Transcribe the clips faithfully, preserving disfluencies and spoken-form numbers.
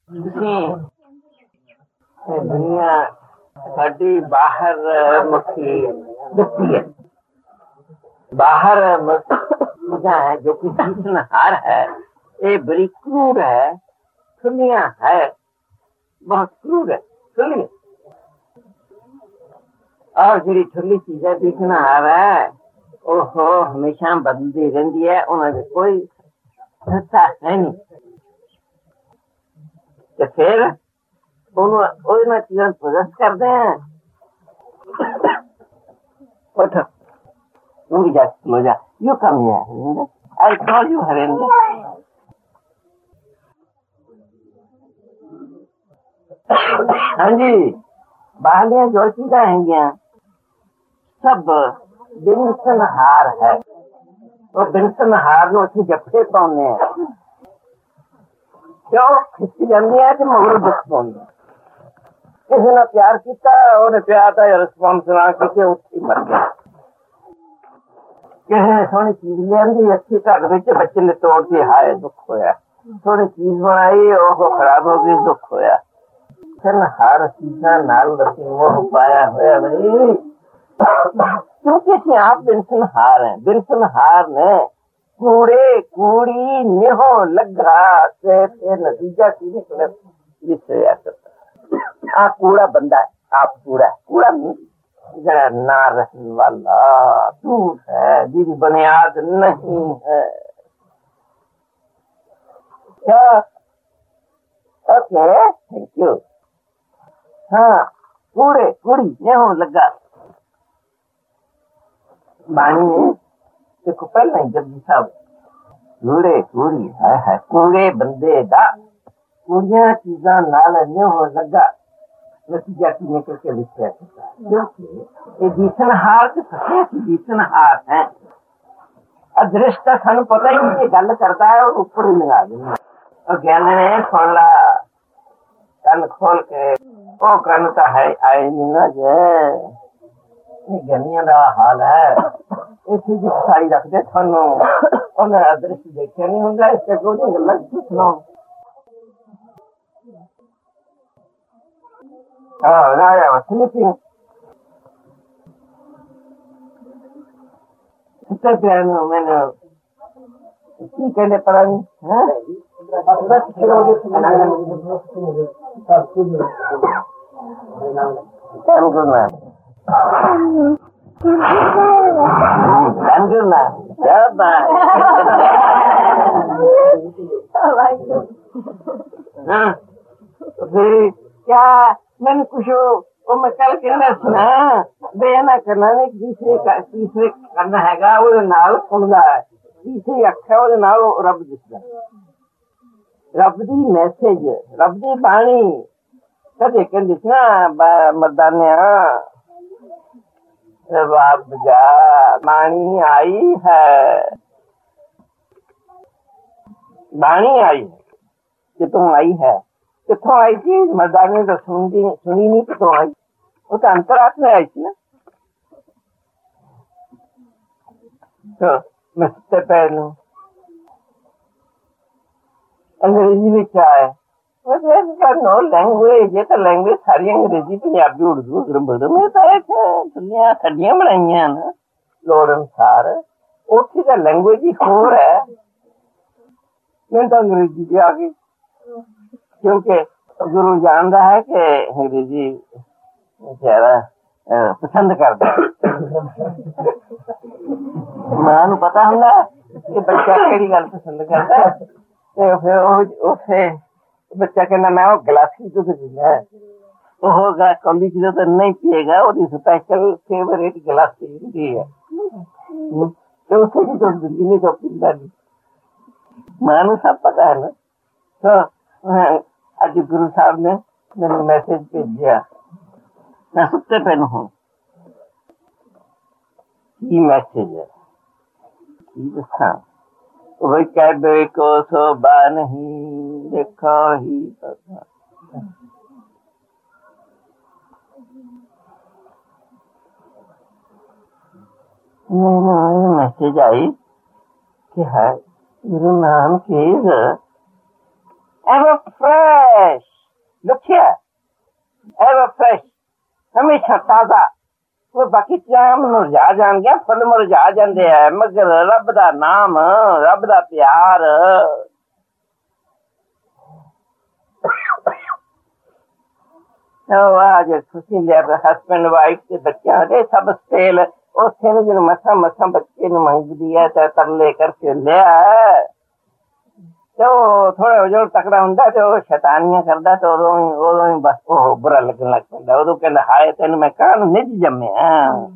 दुनिया साड़ी बाहर मुखी दिखती है, बाहर मुझा है जो कि जीतनहार है, ये बड़ी क्रूर है, दुनिया है बहुत क्रूर है, सुनिए। और जी ठुली चीजें जीतनहार है, ओहो हमेशा बदलती रहती है, उन्होंने कोई सत्ता है नहीं। तो फिर उन्होंने चीजें प्रोजेक्ट करते हैं। उठो, मुझे जा लो जा, you come here Harinder, I call you Harinder. हाँ जी, बालियां जो चीजें हैं सब बिनसन हार है, वो बिनसन हार नो असं जफे पाने हैं, क्यों खिस्सी जाती है कि मगर दुख पाने। किसी ने प्यार किया, उन्हें प्यार का रिस्पॉन्स ना किसी उठी मर गया। किसी ने सोनी चीज लियांदी अच्छी घर में बच्चे ने तोड़ के हाय दुख होया, थोड़ी चीज बनाई वो खराब हो गई दुख होया। फिर हर चीजा नाल मोह पाया होया भाई, क्योंकि असं आप बिनसन हार हैं। बिनसन हार ने कूड़े कूड़ी नेहो लगा से नतीजा की निकले आ कूड़ा बंदा है, आप कूड़ा कूड़ा जरा ना रहने वाला दूर है, जिसकी बुनियाद नहीं है। क्या ओके थैंक यू। हाँ कूड़े कूड़ी नेहो लगा बाणी ने देखो पहला ही जब साहब कूड़े कूड़ी है है कूड़े बंदे दा कूड़िया चीजा नाल नेहो लगा नतीजा की निकल के लिखा है, क्योंकि ये जीसन हार से फसे जीसन हार है। अदृष्ट का सन पता ही नहीं गल करता है और ऊपर ही लगा देना। और ज्ञान ने सुन ला कन खोल के वो कन तो है आए नहीं ना जे ज्ञानियों का हाल है। इसी की साई रखते थानू उन्हें अदृष्ट देखा नहीं होंगे, इससे कोई गल सुनो। Oh, no, I was sleeping. Usted piano, menos. Sí, que le para mí. ¿Eh? I'm good, man. I'm good, man. Bye-bye. I like it. Huh? See? Yeah. मैंने कुछ वो मैं कल कहना सुना बेना करना नहीं, तीसरे तीसरे करना हैगा वो नाल सुनदा है, तीसरी अखा वो नाल रब दिसदा, रब दी मैसेज रब दी बाणी कदे कहंदी ना मर्दानिया रब जा बाणी आई है, बाणी आई कि तुम आई है, कितों आई थी मर्दानी ने तो सुनी सुनी नहीं, कितों आई वो तो अंतरात्मा आई थी ना। तो मैं सबसे पहलू अंग्रेजी में क्या है, नो लैंग्वेज, ये तो लैंग्वेज सारी अंग्रेजी पंजाबी उर्दू उर्दू में तो एक दुनिया सदियां बनाई ना लोड़ अनुसार, उठी तो लैंग्वेज ही होर है। मैं तो अंग्रेजी भी आ गई क्योंकि गुरु जानता है कि अंग्रेजी ज्यादा पसंद करता है। मां नूं पता होंदा कि बच्चा केड़ी गल पसंद करता है, ते फिर उसे बच्चा कहना मैं वो गिलासी दूध पीना है, वो कौली च तो नहीं पिएगा, वो स्पेशल फेवरेट गिलासी होती है, तो उसे भी दूध दिंदी नहीं तो पींदा नहीं। मां नूं सब पता है ना। तो आज गुरु साहब ने मैंने मैसेज भेजा, मैं सबसे पहले हूँ ये मैसेज है दसा वही कहबे को शोभा नहीं देखो ही पता। मैंने मैसेज आई कि है Guru Nanak is ever fresh. Look here, ever fresh, हमेशा ताजा। वो बाकी चाम मुरझा जाएंगे, फल मुरझा जाते हैं, मगर रब दा नाम, रब दा प्यार आज खुशी लिया हस्बैंड वाइफ के बच्चा दे सब स्टेल उसे ने जो मसा मसा बच्चे ने मंगदी है तो तरले करके लिया तो थोड़ा जो तकड़ा हुंदा तो शैतानियां करदा तो उदों उदों बस ओ बुरा लगन लग पैंदा उदों कहंदा हाय तैनू मैं कान निज जम्मिया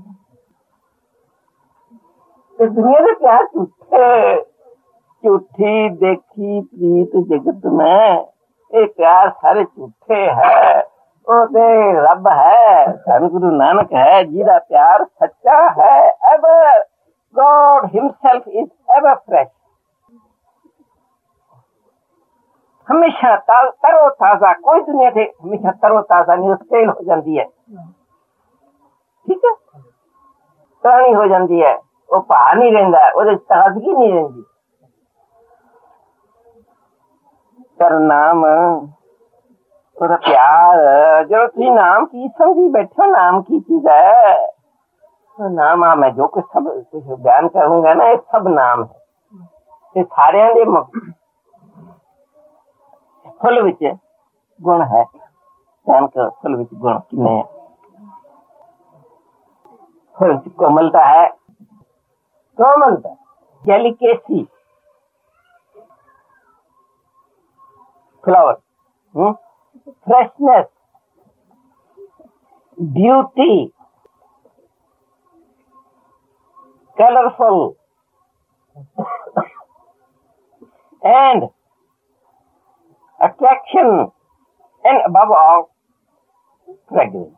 ते दुनिया दे प्यार झूठे झूठी देखी प्रीत जगत में ये प्यार सारे झूठे है। ओ ते रब है, धन गुरु नानक है जिहदा प्यार सच्चा है। Ever God himself is ever fresh, हमेशा तरो ताजा। कोई दुनिया से हमेशा तरो ताजा नहीं, स्टेल हो जाती है, ठीक है, पुरानी हो जाती है, वो भार नहीं रहिंदा, वो ताजगी नहीं रहिंदी। पर नाम और प्यार जो तुम नाम की समझी बैठो, नाम की चीज है तो नाम आ मैं जो कुछ सब कुछ बयान करूंगा ना, ये सब नाम है। ये सारे दे फुल विच गुण है, बयान कर फुल विच गुण किन्ने है। फुल विच कोमलता है, कोमलता, delicacy, flower, hmm freshness, beauty, colorful, and attraction, and above all, fragrance.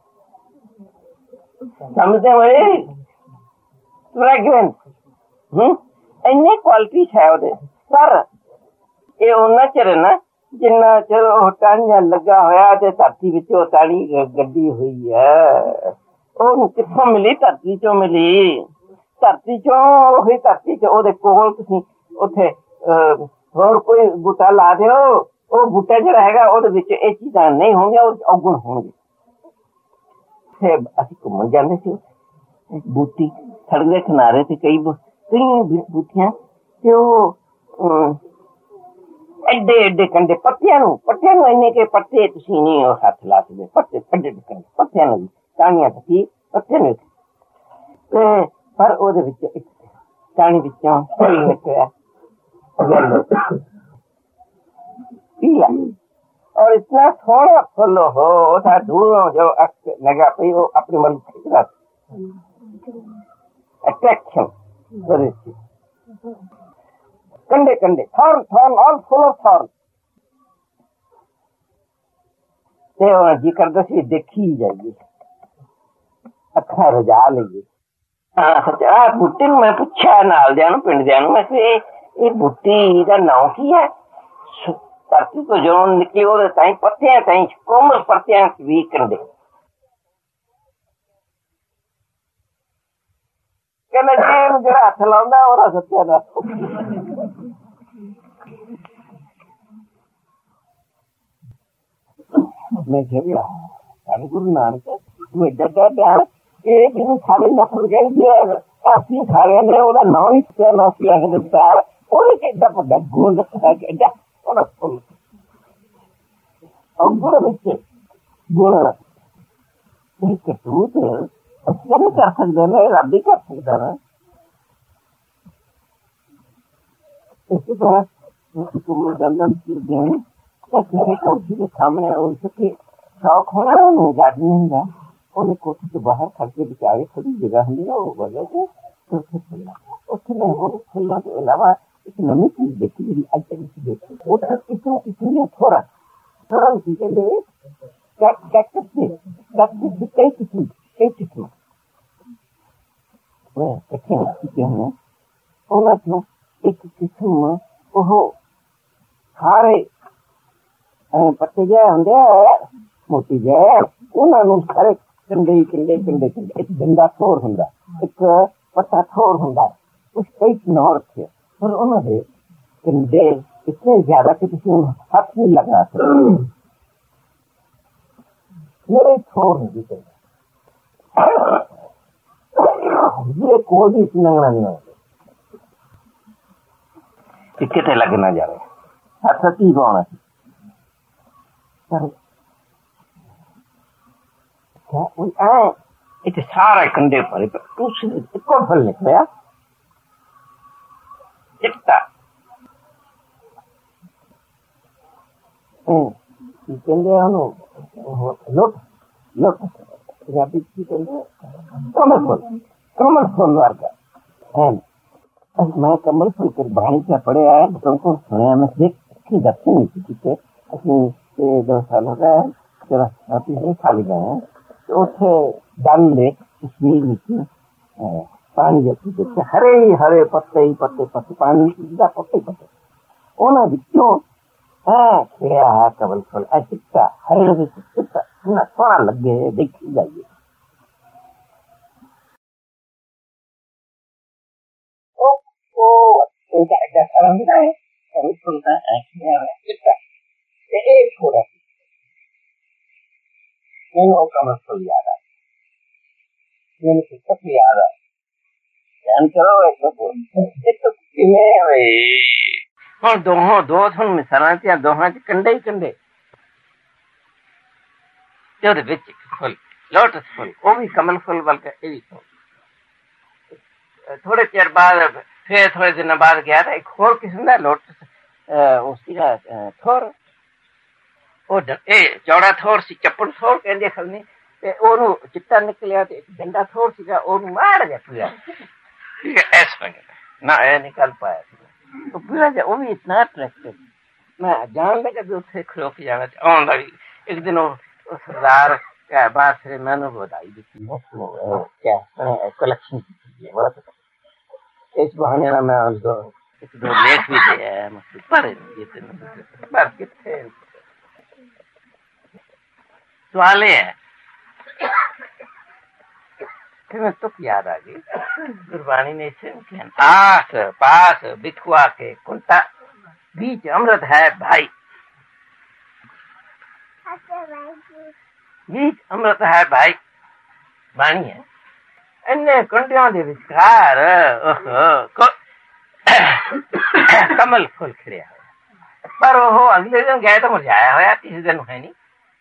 समझते हो? Fragrance, हम्म, इन्नी क्वालिटीज है उधर। सर, ये होना चाहिए ना जिन्ना चर ਉਹ ਟਾਹਣੀਆਂ ਲੱਗਾ ਹੋਇਆ ਤੇ ਧਰਤੀ ਵਿੱਚੋਂ ਟਾਹਣੀ ਗੱਡੀ ਹੋਈ ਹੈ, ਉਹਨੂੰ ਕਿੱਥੋਂ ਮਿਲੀ? ਧਰਤੀ ਚੋਂ ਮਿਲੀ। ਧਰਤੀ ਚੋਂ ਉਹੀ ਧਰਤੀ ਚ ਉਹਦੇ ਕੋਲ ਤੁਸੀਂ ਉੱਥੇ ਹੋਰ ਕੋਈ ਬੂਟਾ ਲਾ ਦਿਓ, ਉਹ ਬੂਟਾ ਜਿਹੜਾ ਹੈਗਾ ਉਹਦੇ ਵਿੱਚ ਇਹ ਚੀਜ਼ਾਂ ਨਹੀਂ ਹੋਣਗੀਆਂ, ਉਹ ਔਗੁਣ ਹੋਣਗੇ। ਤੇ ਅਸੀਂ ਘੁੰਮਣ ਜਾਂਦੇ ਸੀ, ਬੂਟੀ ਸੜਕ ਦੇ ਕਿਨਾਰੇ ਤੇ ਕਈ ਕਈ ਬੂਟੀਆਂ ਤੇ ਉਹ एडे एडे कंडे पत्तियां नूं पत्तियां नूं इन्ने के पत्ते तुसीं नहीं ओ हथ ला सकदे, पत्ते एडे एडे कंडे पत्तियां नूं टाहणियां तकी पत्ते नूं ते पर ओदे विच इक टाहणी विचों फुल निकलिया पीला और इतना सोहना फुल हो था दूरों जो लगा पई वो अपनी मन खिचरा अट्रैक्शन वेरी कंडे कंडे thorn thorn all full of thorn ते जी करदा सी देखी जाइए, अखा रजा लईए। हाँ सच्चा बूटी मैं पूछा नाल दियां नूं पिंड दियां नूं मैं ये बूटी दा नाम की है? धरती तो जो निकली ओदे ताईं पत्तियां ताईं कोमल पत्तियां भी कंडे कहना जी जरा हथ लाउंदा ओदा सच्चा दा मैं झगड़ा धन गुरु नानक तू एडा ध्यान ये जिन्हें सारे नफर गए जे असली सारे ने ओदा नाम ही क्या नाम किया है तार ओने केडा बड़ा गुण रखा है केडा ओना फुल और गुण विच गुण एक कटूत असर नहीं कर सकते ना, रब ही कर सकता ना। इसी तरह किसी कोठी के सामने उसके शौक होना उन्हें जाट नहीं होगा, उन्हें कोठी के बाहर खड़के बेचारे थोड़ी जगह होंगी ना वो वजह से तो उसे खुलना उसमें वो खुलना के अलावा एक नई चीज देखी मेरी आज तक देखी वो कितने कितने थोड़ा थोड़ा चीजें दे कैक्टस से कैक्टस कई किस्म कई किस्म वह कठिन चीजें हैं उन्हें एक किस्म वो सारे पत्ते जे होंगे मोटी जे उन्होंने सारे कंडे कंडे कंडे कंडे एक डंडा थोड़ होंगे एक पत्ता थोड़ होंगे उस कई नौ रखे पर उन्होंने कंडे इतने ज्यादा कि किसी हाथ नहीं लगा सकते। मेरे छोड़ नहीं देते ये कोई भी नंगना नहीं हो टिकट लगना जा रहे हाथ सची कौन है आए इतने सारे कंधे पर इको फल निकलिया चिट्टा कहते लुट लुट पंजाबी की कहते कमल फुल कमल फुल वर्गा है मैं कमल फुल के बाणी से पढ़े आया तुमको सुने में देख दर्शन नहीं की असं दो साल हो गए तेरा साथी खाली गए हैं तो उसे डल लेक कश्मीर में पानी जैसे देखते हरे हरे पत्ते ही पत्ते पत्ते पानी सीधा पत्ते पत्ते उन्हें बिचों हाँ खिड़ा है कमल फुल चिट्टा हरे हरे चिट्टा इतना सोना लगे देखी जाइए ओ ओ उनका ऐसा सारा मिला है कमल फुल का खिड़ा है चिट्टा ये एक छोड़ा नहीं वो कमल फुल याद है मैंने पुस्तक याद है ध्यान करो एक तो एक तो किमें भाई हाँ दोहों दो थोन मिसालां ते दोहां च कंडे ही कंडे ते ओदे विच फुल लोटस फुल वो भी कमल फुल बल्कि ये भी थोड़े चिर बाद फिर थोड़े दिन बाद गया था एक होर किस्म दा लोटस उसकी थोर ਉਹ ਇਹ ਚੌੜਾ ਥੋਰ ਸੀ ਚੱਪੜ ਥੋਰ ਕਹਿੰਦੇ ਖਲਨੀ ਤੇ ਉਹਨੂੰ ਚਿੱਟਾ ਨਿਕਲਿਆ ਤੇ ਇੱਕ ਡੰਡਾ ਥੋਰ ਸੀਗਾ ਉਹਨੂੰ ਮਾਰ ਗਿਆ ਪੂਰਾ ਐਸ ਬਣ ਨਾ ਇਹ ਨਿਕਲ ਪਾਇਆ तो पूरा वो भी इतना अट्रैक्टिव मैं जान लगा भी उसे खलो के जाना आउन लगी एक दिन वो सरदार क्या बात से मैंने बताई दी क्या कलेक्शन की बहुत इस बहाने ना मैं उनको एक दो लेख भी दिया है मतलब पढ़े ये तो बात कितने सवाल है फिर मैं तो याद आ गई गुरबाणी ने आस पास बिखुआ के कुंता बीच अमृत है भाई बीच अमृत है भाई बाणी है इन्ने कुंडियों के विचकार कमल फुल खिड़िया पर वो अगले दिन गए तो मुरझाया होया तीसरे दिन है नहीं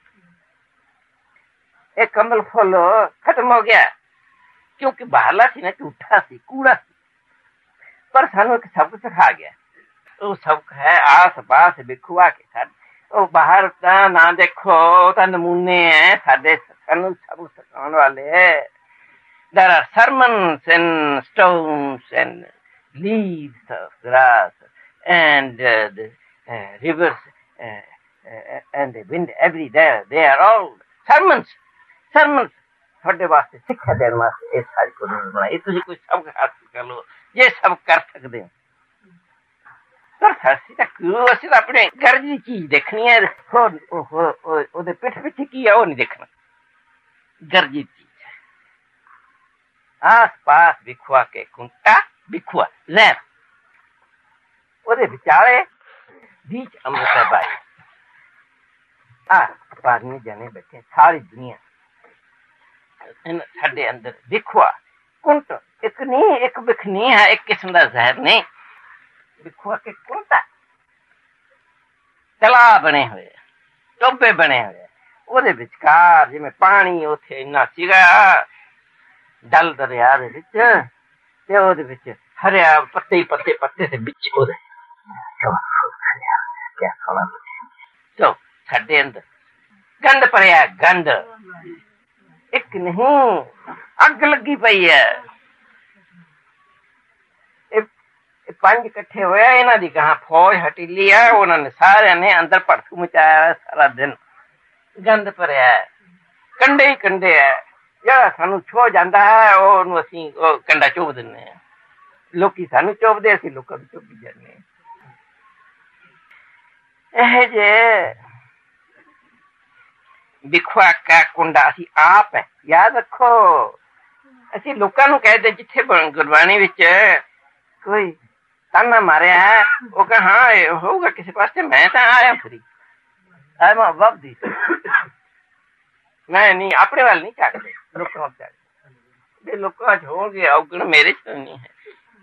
एक कमल फुल खत्म हो गया क्योंकि बाहला सी ना झूठा सी कूड़ा सी पर सानू एक सबक सिखा गया वो सबक है आस पास बिखुआ के साथ वो बाहर का ना देखो तो नमूने हैं साडे सानू सबक सिखाने वाले there are sermons and stones and leaves of grass and uh, the uh, rivers uh, uh, and the wind every day they are all sermons sermons ਤੁਹਾਡੇ ਵਾਸਤੇ ਸਿੱਖਿਆ ਦੇਣ ਵਾਸਤੇ ਇਹ ਸਾਰੀ ਕੁਦਰਤ ਬਣਾਈ ਤੁਸੀਂ ਕੋਈ ਸਬਕ ਹਾਸਲ ਕਰ ਲਓ ਜੇ ਸਭ ਕਰ ਸਕਦੇ ਹੋ ਪਰ ਅਸੀਂ ਤਾਂ ਕਿਉਂ ਅਸੀਂ ਤਾਂ ਆਪਣੇ ਘਰ ਦੀ ਚੀਜ਼ ਦੇਖਣੀ ਹੈ ਉਹਦੇ ਪਿੱਠ ਪਿੱਛੇ ਕੀ ਹੈ ਉਹ ਨਹੀਂ ਦੇਖਣਾ ਘਰ ਦੀ ਚੀਜ਼ ਆਸ ਪਾਸ ਵਿਖਵਾ ਕੇ ਕੁੰਟਾ ਵਿਖਵਾ ਲੈ ਉਹਦੇ ਵਿਚਾਲੇ बीच अमृत बाई आ पारने जाने बैठे सारी दुनिया साडे अंदर विखवा कुंट एक नहीं एक विख नहीं है एक किस्म का जहर नहीं विखवा के कुंटा तला बने हुए टोबे बने हुए ਉਹਦੇ ਵਿਚਕਾਰ ਜਿਵੇਂ ਪਾਣੀ ਉੱਥੇ ਇੰਨਾ ਸੀਗਾ ਡਲ ਦਰਿਆ ਦੇ ਵਿੱਚ ਤੇ ਉਹਦੇ ਵਿੱਚ ਹਰਿਆ ਪੱਤੇ ਹੀ ਪੱਤੇ ਪੱਤੇ ਦੇ ਵਿੱਚ ਉਹਦੇ क्या सोना तो साडे अंदर गंद पड़िया गंद एक नहीं अग लगी पई है पंज कट्ठे होया इन्हां दी कहां फौज हटीली है उन्होंने सारे ने अंदर भड़कू मचाया सारा दिन गंद पड़िया कंडे ही कंडे है जेड़ा सानू छो जांदा है ओनू असीं कंडा चुभ दिन्ने लोकी सानू चुभदे असीं लोकां नूं चुभ जाने जे विखवा का कुंडा असी आप है याद रखो असी लोकां नूं कहदे जिथे गुरबाणी विच कोई ਤਾਨਾ ਮਾਰਿਆ ਹੈ। ਉਹ ਕਹ ਹਾਂ ਇਹ ਹੋਊਗਾ ਕਿਸੇ ਪਾਸੇ, ਮੈਂ ਤਾਂ ਆਇਆ ਫਰੀ ਆਇਆ ਮੈਂ ਵਬਦੀ ਮੈਂ ਨਹੀਂ ਆਪਣੇ ਵੱਲ ਨਹੀਂ ਝਾਕਦੇ, ਲੋਕਾਂ ਵੱਲ ਝਾਕਦੇ। ਜੇ ਲੋਕਾਂ ਚ ਹੋਣਗੇ ਔਗਣ, ਮੇਰੇ ਚ ਨਹੀਂ ਹੈ।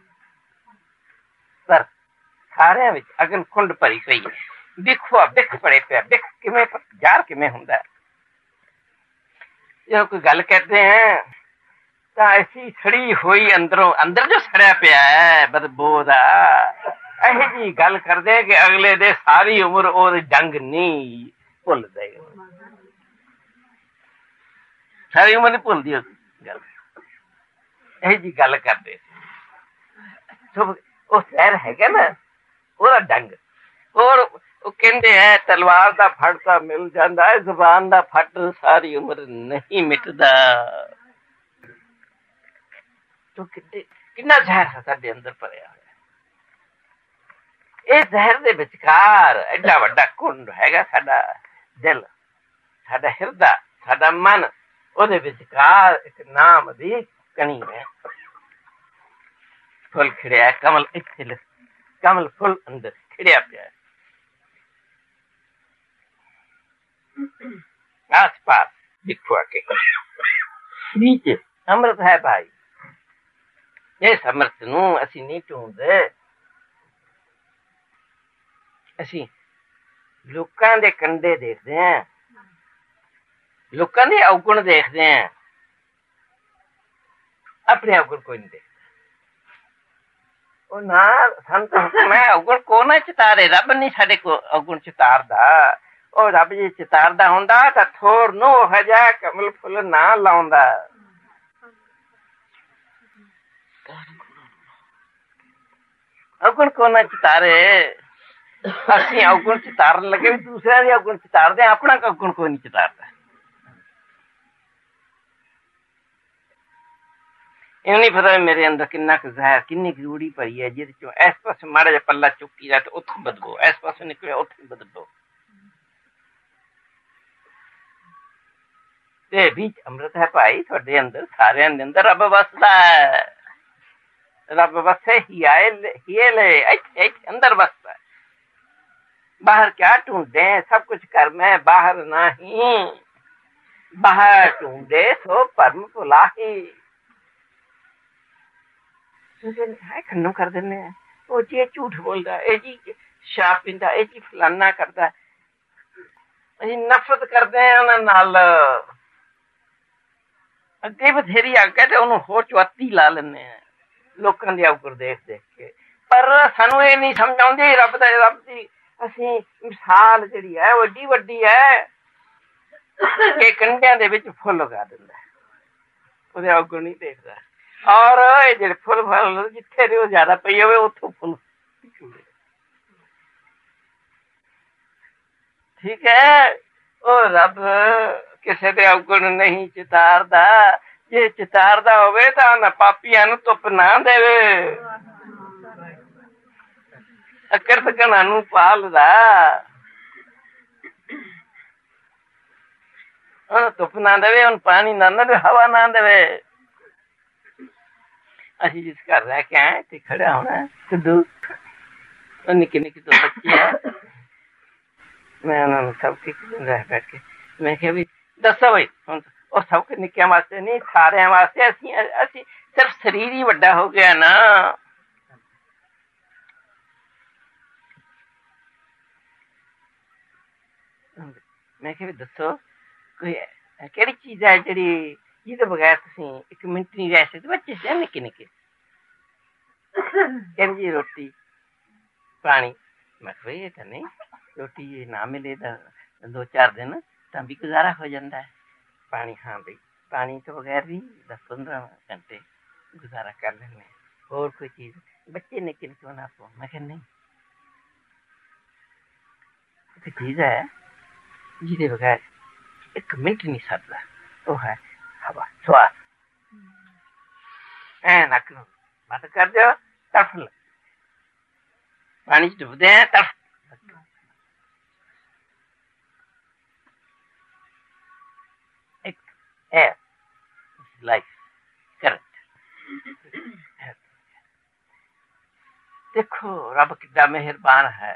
ਪਰ ਸਾਰਿਆਂ ਵਿੱਚ ਅਗਨ ਕੁੰਡ ਭਰੀ ਪਈ ਹੈ। ਬਿਖਵਾ ਬਿਖ ਪੜੇ ਪਿਆ। ਬਿਖ ਕਿਵੇਂ ਜ਼ਾਰ ਕਿਵੇਂ ਹੁੰਦਾ ਹੈ? ਜਦੋਂ ਕੋਈ ਗੱਲ ਕਰਦੇ ਹੈ ਤਾਂ ਐਸੀ ਸੜੀ ਹੋਈ ਅੰਦਰੋਂ, ਅੰਦਰ ਜੋ ਸੜਿਆ ਪਿਆ ਹੈ ਬਦਬੂ ਦਾ, ਇਹੋ ਜਿਹੀ ਗੱਲ ਕਰਦੇ ਕਿ ਅਗਲੇ ਦੇ ਸਾਰੀ ਉਮਰ ਉਹ ਜੰਗ ਨਹੀਂ ਭੁੱਲ ਦੇਗਾ, ਸਾਰੀ ਉਮਰ ਨਹੀਂ ਭੁੱਲਦੀ ਉਹ ਗੱਲ। ਇਹੋ ਜਿਹੀ ਗੱਲ ਕਰਦੇ ਉਹ ਸ਼ਹਿਰ ਹੈਗਾ ਨਾ ਉਹਦਾ ਡੰਗ। ਔਰ ਉਹ ਕਹਿੰਦੇ ਹੈ ਤਲਵਾਰ ਦਾ ਫੜ ਤਾਂ ਮਿਲ ਜਾਂਦਾ ਹੈ, ਜ਼ੁਬਾਨ ਦਾ ਫੱਟ ਸਾਰੀ ਉਮਰ ਨਹੀਂ ਮਿਟਦਾ। ਤੂੰ ਕਿੰਨੇ ਕਿੰਨਾ ਜ਼ਹਿਰ ਹੈ ਸਾਡੇ ਅੰਦਰ ਭਰਿਆ ਹੋਇਆ। ਇਹ ਜ਼ਹਿਰ ਦੇ ਵਿਚਕਾਰ ਐਡਾ ਵੱਡਾ ਕੁੰਡ ਹੈਗਾ ਸਾਡਾ ਦਿਲ, ਸਾਡਾ ਹਿਰਦਾ, ਸਾਡਾ ਮਨ। ਉਹਦੇ ਵਿਚਕਾਰ ਇੱਕ ਨਾਮ ਦੀ ਕਣੀ ਹੈ। ਫੁੱਲ ਖਿੜਿਆ, ਕਮਲ ਇੱਥੇ, ਕਮਲ ਫੁੱਲ ਅੰਦਰ ਖਿੜਿਆ ਪਿਆ। ਆਸ ਪਾਸ ਦਿਖਵਾ ਕੇ ਨੀਚੇ ਅੰਮ੍ਰਿਤ ਹੈ ਭਾਈ। ਇਸ ਅੰਮ੍ਰਿਤ ਨੂੰ ਅਸੀਂ ਨਹੀਂ ਢੂੰਡਦੇ, ਅਸੀਂ ਲੋਕਾਂ ਦੇ ਕੰਡੇ ਦੇਖਦੇ ਹਾਂ, ਲੋਕਾਂ ਦੇ ਔਗੁਣ ਦੇਖਦੇ ਹਾਂ, ਆਪਣੇ ਔਗੁਣ ਕੋਈ ਨਹੀਂ ਦੇਖਦਾ। ਉਹ ਨਾ ਸੰਤ ਮੈਂ ਔਗੁਣ ਕੋ ਨਾ ਚਿਤਾਰੇ, ਰੱਬ ਨਹੀਂ ਸਾਡੇ ਕੋ ਔਗੁਣ ਚਿਤਾਰਦਾ। ਉਹ ਰੱਬ ਜੀ ਚਿਤਾਰਦਾ ਹੁੰਦਾ ਤਾਂ ਥੋੜ ਨੂੰ ਹਜਾ ਕਮਲ ਫੁੱਲ ਨਾ ਲਾਉਂਦਾ। ਔਗੁਣ ਕੋ ਨਾ ਚਿਤਾਰੇ, ਅਸੀਂ ਔਗੁਣ ਚਿਤਾਰਨ ਲੱਗੇ ਵੀ ਦੂਸਰਿਆਂ ਦੇ ਔਗੁਣ ਚਿਤਾਰਦੇ, ਆਪਣਾ ਔਗੁਣ ਕੋਈ ਨਹੀਂ ਚਿਤਾਰਦਾ। ਇਹ ਨਹੀਂ ਪਤਾ ਮੇਰੇ ਅੰਦਰ ਕਿੰਨਾ ਕੁ ਜ਼ਹਿਰ, ਕਿੰਨੀ ਕੁ ਰੂੜੀ ਭਰੀ ਹੈ, ਜਿਹਦੇ ਚੋਂ ਇਸ ਪਾਸੇ ਮਾੜਾ ਜਿਹਾ ਪੱਲਾ ਚੁੱਕੀ ਜਾ ਤੇ ਉੱਥੋਂ ਬਦਬੋ, ਇਸ ਪਾਸੇ ਨਿਕਲਿਆ ਉੱਥੇ ਬਦਬੋ। ਤੇ ਵਿੱਚ ਅੰਮ੍ਰਿਤ ਹੈ ਭਾਈ ਤੁਹਾਡੇ ਅੰਦਰ, ਸਾਰਿਆਂ ਦੇ ਅੰਦਰ ਰੱਬ ਵਸਦਾ ਹੈ। ਰੱਬ ਵਸੇ ਹੀ ਆਏ ਹੀ ਲੈ ਇੱਥੇ ਅੰਦਰ ਵਸਦਾ। ਬਾਹਰ ਕਿਆ ਢੂੰढे, सब कुछ कर में बाहर नहीं, बाहर ढूंढे सो परम भुलाही। खन्नू कर देने ਉਹ ਜੀ ਝੂਠ ਬੋਲਦਾ, ਇਹ ਜੀ ਸ਼ਰਾਬ ਪੀਂਦਾ, ਇਹ ਜੀ ਫਲਾਨਾ ਕਰਦਾ। ਅਸੀਂ ਨਫ਼ਰਤ ਕਰਦੇ ਹਾਂ ਉਹਨਾਂ ਨਾਲ। ਅੱਗੇ ਬਥੇਰੀ ਅੱਗ ਹੈ ਤੇ ਉਹਨੂੰ ਹੋਰ ਚੁਆਤੀ ਲਾ ਲੈਂਦੇ ਹਾਂ ਲੋਕਾਂ ਦੀ ਔਗੁਣ ਦੇਖ ਦੇਖ ਕੇ। ਪਰ ਸਾਨੂੰ ਇਹ ਨਹੀਂ ਸਮਝ ਆਉਂਦੀ ਰੱਬ ਦਾ, ਰੱਬ ਦੀ ਅਸੀਂ ਮਿਸਾਲ ਜਿਹੜੀ ਹੈ ਉਹ ਏਡੀ ਵੱਡੀ ਹੈ ਕਿ ਕੰਢਿਆਂ ਦੇ ਵਿੱਚ ਫੁੱਲ ਉਗਾ ਦਿੰਦਾ, ਉਹਦੇ ਔਗੁਣ ਨਹੀਂ ਦੇਖਦਾ। ਔਰ ਇਹ ਜਿਹੜੇ ਫੁੱਲ ਫਲ ਜਿੱਥੇ ਉਹ ਜ਼ਿਆਦਾ ਪਈ ਹੋਵੇ ਉੱਥੋਂ ਫੁੱਲ, ਠੀਕ ਹੈ। ਉਹ ਰੱਬ ਕਿਸੇ ਦੇ ਔਗੁਣ ਨਹੀਂ ਚਿਤਾਰਦਾ। ਜੇ ਚਿਤਾਰਦਾ ਹੋਵੇ ਤਾਂ ਨਾ ਪਾਪੀਆਂ ਨੂੰ ਧੁੱਪ ਨਾ ਦੇਵੇ, ਅਕਰਤ ਗਣਾ ਨੂੰ ਪਾਲਦਾ। ਉਹਨੂੰ ਧੁੱਪ ਨਾ ਦੇਵੇ, ਉਹਨੂੰ ਪਾਣੀ ਨਾ ਦੇਵੇ, ਹਵਾ ਨਾ ਦੇਵੇ। ਅਸੀਂ ਜਿਸ ਘਰ ਰਹਿ ਕੇ ਆਏ ਤੇ ਖੜਾ ਹੋਣਾ ਸਿੱਧੂ, ਉਹ ਨਿੱਕੇ ਨਿੱਕੇ ਤੋਂ ਬੱਚੇ ਆ, ਮੈਂ ਉਹਨਾਂ ਨੂੰ ਸਭ ਕੇ ਰਹਿ ਬੈਠ ਕੇ ਮੈਂ ਕਿਹਾ ਵੀ ਦੱਸੋ ਬਈ ਹੁਣ, ਉਹ ਸਭ ਕੇ ਨਿੱਕਿਆਂ ਵਾਸਤੇ ਨਹੀਂ ਸਾਰਿਆਂ ਵਾਸਤੇ। ਅਸੀਂ ਅਸੀਂ ਸਿਰਫ ਸਰੀਰ ਹੀ ਵੱਡਾ ਹੋ ਗਿਆ ਨਾ। ਮੈਂ ਕਿਹਾ ਵੀ ਦੱਸੋ ਕੋਈ ਕਿਹੜੀ ਚੀਜ਼ ਹੈ ਜਿਹੜੀ ਜਿਹਦੇ ਬਗੈਰ ਤੁਸੀਂ ਇੱਕ ਮਿੰਟ ਨਹੀਂ ਰਹਿ ਸਕਦੇ? ਬੱਚੇ ਸੀ ਨਿੱਕੇ ਨਿੱਕੇ, ਕਹਿੰਦੀ ਰੋਟੀ ਪਾਣੀ। ਮੈਂ ਕਿਹਾ ਇਹ ਤਾਂ ਨਹੀਂ, ਰੋਟੀ ਨਾ ਮਿਲੇ ਤਾਂ ਦੋ ਚਾਰ ਦਿਨ ਤਾਂ ਵੀ ਗੁਜ਼ਾਰਾ ਹੋ ਜਾਂਦਾ ਹੈ। ਪਾਣੀ ਹਾਂ ਬਈ ਪਾਣੀ ਤੋਂ ਬਗੈਰ ਵੀ ਦਸ ਪੰਦਰਾਂ ਘੰਟੇ ਗੁਜ਼ਾਰਾ ਕਰ ਲੈਂਦੇ। ਹੋਰ ਕੋਈ ਚੀਜ਼ ਬੱਚੇ ਨਿੱਕੇ ਨਿੱਕੇ ਬਣਾ ਪੋ। ਮੈਂ ਕਿਹਾ ਨਹੀਂ, ਇੱਕ ਚੀਜ਼ ਹੈ ਜਿਹਦੇ ਬਗੈਰ ਇੱਕ ਮਿੰਟ ਨਹੀਂ ਸਰਦਾ, ਉਹ ਹੈ ਹਵਾ, ਸਵਾਸ। ਐ ਨੱਕ ਨੂੰ ਬੰਦ ਕਰ ਦਿਓ, ਤੜਫ ਲੱਗ, ਪਾਣੀ ਚ ਡੁੱਬਦੇ ਆ ਤੜਫ। ਇੱਕ air is life, correct. देखो रब कितना मेहरबान है,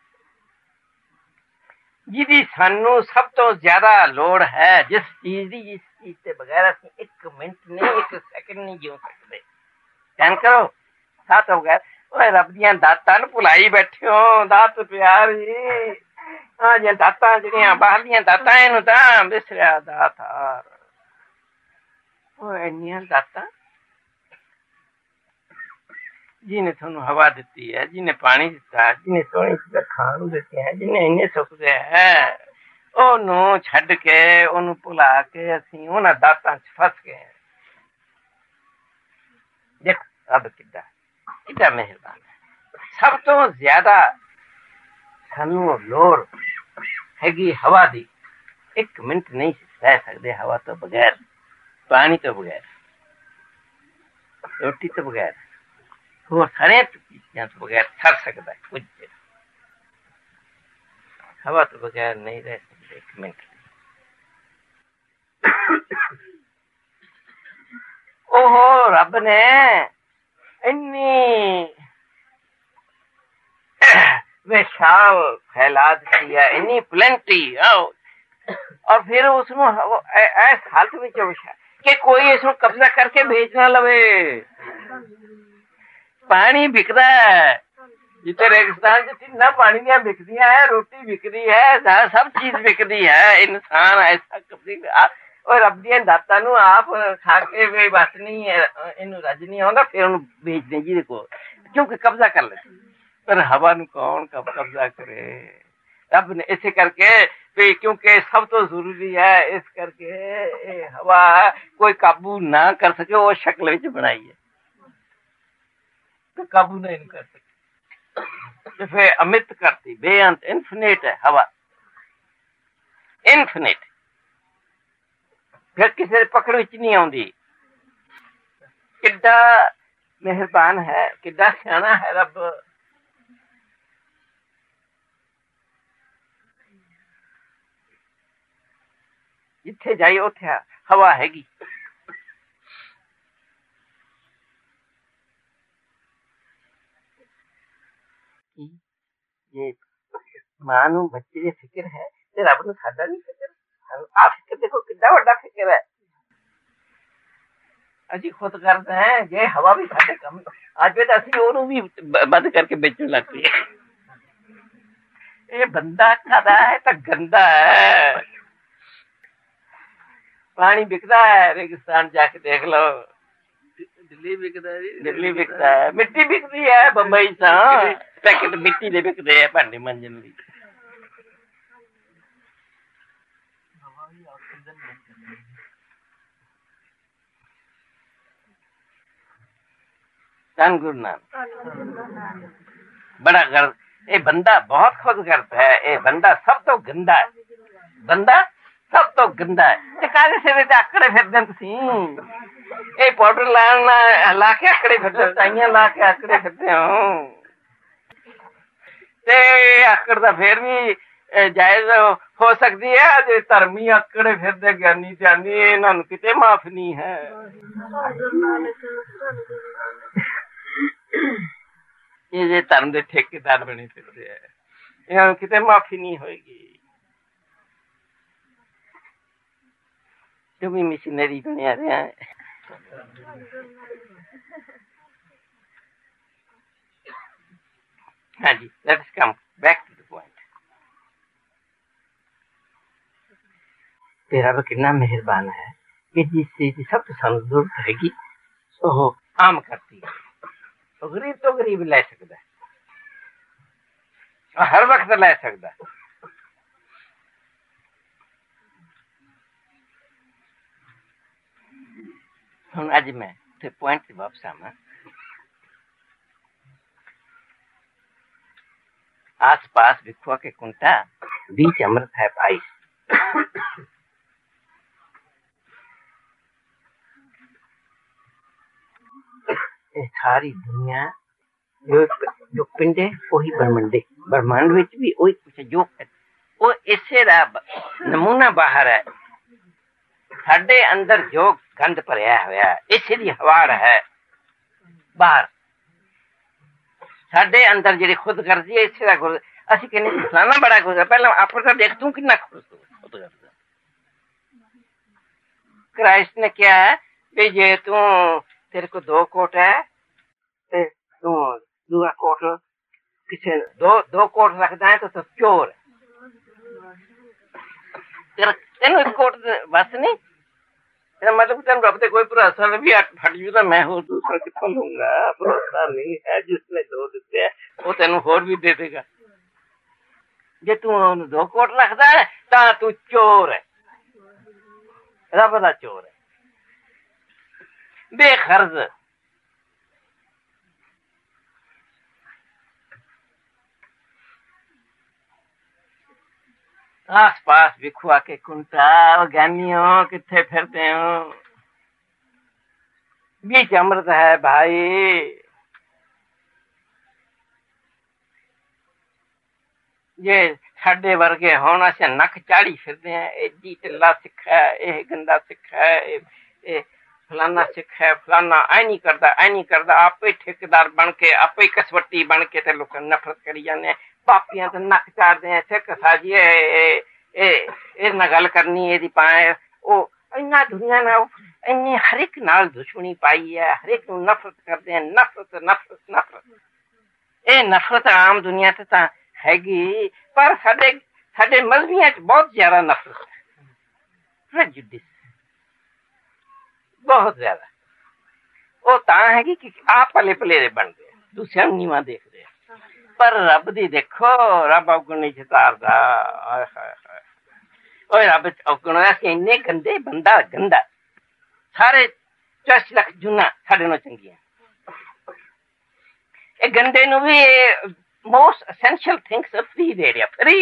जिहदी सानू सब तो ज्यादा लोड़ है, जिस चीज की, जिस चीज के बगैर असीं एक मिनट नहीं, एक सेकंड नहीं जीव सकते। ध्यान करो, साथ हो गए ओए रब दियां दातां नूं भुलाई बैठे हो। दात प्यारी हां जी, दातां जिहड़ियां बाहरलियां दातां इहनूं तां बिसरिया दातार। ओए इन्नियां दातां जिन्हें थानू हवा दिती है, जिन्हें पानी दिता है, जिन्हें सोहनी चीज़ां खाण नूं दित्तियां है, जिन्हें इन्ने सुख दे है, ओनू छड्ड के ओनू भुला के असीं उन्हां दातां च फस गए हैं। देख रब किड्डा किड्डा मेहरबान है। सब तो ज्यादा सानू लोड़ हैगी हवा दी। एक मिनट नहीं रह सकते हवा तो बगैर, पानी तो बगैर, रोटी तो बगैर, वो सारे चीज़ों तो बगैर सर सकता है कुछ। हवा तो बगैर नहीं रह सकते एक मिनट। ओहो रब ने इन्नी विशाल फैला दी है, इन्नी प्लेंटी, और फिर उसनों इस हालत में कि कोई इसको कब्जा करके बेच ना लवे। पानी बिकदा है जिते रेगिस्तान च तिन्ना पानी दियां बिकदियां है, रोटी बिकदी है, सब चीज बिकदी है। इंसान ऐसा कभी और रब दियां दातां नूं आप खा के वे बस नहीं है, इनू रज नहीं आउंदा, फिर उन्हें बेच दे जी को, क्योंकि कब्जा कर लेते। पर हवा नूं कौन कब कब्जा करे? रब ने इसे करके क्योंकि सब तो जरूरी है, इस करके हवा कोई काबू ना कर सके, वो शक्ल विच बनाई है, तो काबू नहीं कर सके। फिर अमित करती, बेअंत, इन्फिनिट है हवा, इन्फिनिट, फिर किसी पकड़ विच नहीं आउंदी। किड्डा मेहरबान है, किड्डा सियाना है रब। जिथे जाइए उथे हवा हैगी। ये मां नूं बच्चे दी फिक्र है ते रब नूं साडा नहीं फिक्र। आ फिक्र देखो कितना बड़ा फिक्र है, असी खुद करते हैं। जे हवा भी साडे कम अज तो असी ओनू भी बंद करके बेचण लग पए। ये बंदा खादा है तो गंदा है। पानी बिकता है, रेगिस्तान जाके देख लो, दिल्ली बिकता है, दिल्ली बिकता है, मिट्टी बिकती है बंबई सा, पैकेट मिट्टी दे बिकते हैं भांडे मंजन दी। धन गुरु नानक बड़ा गर्व। ये बंदा बहुत खुद करता है, ये बंदा सब तो गंदा है, बंदा सब तो गंदा है। काले सिर आकड़े फिरदे तुसीं, ये पाउडर लाना ला के आकड़े फिरदे, ताइयां ला के आकड़े फिरदे हो, ते आकड़ दा फिर भी जायज हो सकती है। जे धर्मी आकड़े फिरदे ज्ञानी ध्यानी, इन्हां नूं किते माफ नहीं है। ये जे धर्म दे ठेकेदार बने फिरदे है, इन्हां नूं किते माफी नहीं होएगी। जो भी मिशनरी बने रहे हैं, हाँ जी, let's come back to the point. तेरा रब कितना मेहरबान है कि जिस चीज की सब तो सानू जरूरत हैगी सो आम करती है। तो गरीब तो गरीब लै सकता है, हर वक्त लै सकता है। हुण अज मैं ते पॉइंट से वापस आवां। आस पास विखुआ के कुंटा, बीच अमृत है पाई। सारी दुनिया जो जो पिंडे वही ब्रह्मंडे, ब्रह्मांड विच भी वही कुछ जो वो इसे दा नमूना बाहर है। साडे अंदर जो गंद भरिया होया इसे दी हवा है बाहर। ਸਾਡੇ ਅੰਦਰ ਜਿਹੜੀ ਖੁਦਗਰਜ਼ੀ ਹੈ ਇਸੇ ਦਾ ਗੁਰ ਅਸੀਂ ਕਹਿੰਦੇ ਫਲਾਣਾ ਬੜਾ ਗੁਜ਼ਰ ਪਹਿਲਾਂ ਆਪਣੇ ਤਾਂ ਦੇਖ ਤੂੰ ਕਿੰਨਾ ਖੁਦਗਰਜ਼ क्राइस्ट ने क्या है कि ये तू तेरे को दो कोट है ते तू दूसरा कोट किसी दो दो कोट रखता है तो तू चोर है तेरा तेन एक कोट बस नहीं तेरा मतलब तेन रब ते कोई भरोसा भी फट जू तो मैं होर दूसरा कितों लूंगा भरोसा नहीं है जिसने दो दिते है वो तेन होर भी दे देगा जे तू दो कोट रखता है ता तू चोर है रब दा चोर है बेखर्ज आस पास बिखुआ के कुंटा ज्ञानियों किथे फिरते हो बीच अमृत है भाई ये साडे वर्गे होना से नक चाड़ी फिरते हैं ए जी टिल्ला सिखा है ए गंदा सिखा है ए फलाना सिखा है फलाना ऐ नहीं करता ऐ नहीं करता आपे ठेकेदार बन के आपे कसवट्टी बन के ते लोग नफरत करी जाने पापियां ते नक चाड़दे हैं सिख साजिए ए ए ए ना गल करनी एदी पाए ओ इन्ना दुनिया ना इन्नी हर एक नाल दुश्मनी पाई है हर एक नूं नफरत करदे हैं नफरत नफरत नफरत ए नफरत आम दुनिया ते तां हैगी पर साडे साडे मजहबियां च बहुत ज्यादा नफरत है प्रेजुडिस बहुत ज्यादा वो तां हैगी कि आप पले पलेरे बनदे दूसरे नीवा देखदे पर रब दी देखो रब अवगुण नहीं चितारदा हाय हाय हाय ओए रब अवगुण ऐसे इन्ने गंदे बंदा गंदा सारे दस लाख जुना साडे नाल चंगियां ए गंदे नूं भी most essential things are free दे रहा free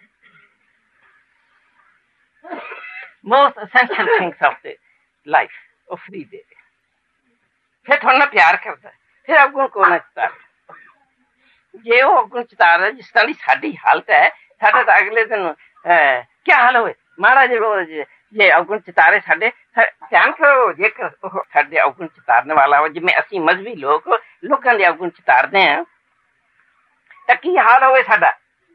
most essential things of the life of free दे रहा फिर थोड़ा प्यार करता है फिर अवगुण को ना चितार जे वो अवगुण चितार है जिस तरह साडी हालत है साडा तो अगले दिन क्या हाल होए माड़ा जे जे अवगुण चितारे साडे ध्यान करो जेकर साडे अवगुण चितारने वाला हो जिवें असीं मजहबी लोग लोकां दे अवगुण चितारदे हैं की हाल होवे साडा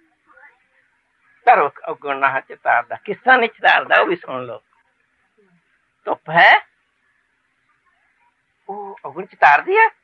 करो अवगुण ना चितारदा किस तरह नहीं चितारदा वो भी सुन लो धुप है वो अवगुण चितार दी है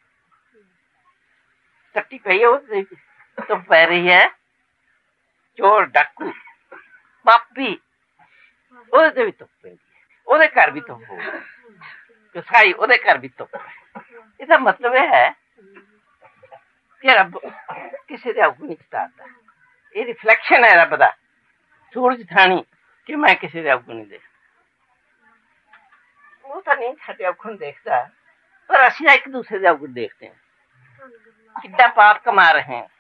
टट्टी पई है धुप पै रही है चोर डाकू पापी ओदे भी धुप पैंदी है ओदे घर भी धुप हो कसाई ओदे घर भी धुप है इसदा मतलब है कि रब किसी दे अवगुण नहीं चितारदा ये रिफ्लैक्शन है रब दा सूरज थानी कि मैं किसी दे अवगुण नहीं देखता वो तो नहीं साडे अवगुण देखता पर असीं एक दूसरे दे अवगुण देखते हैं कितना पाप कमा रहे हैं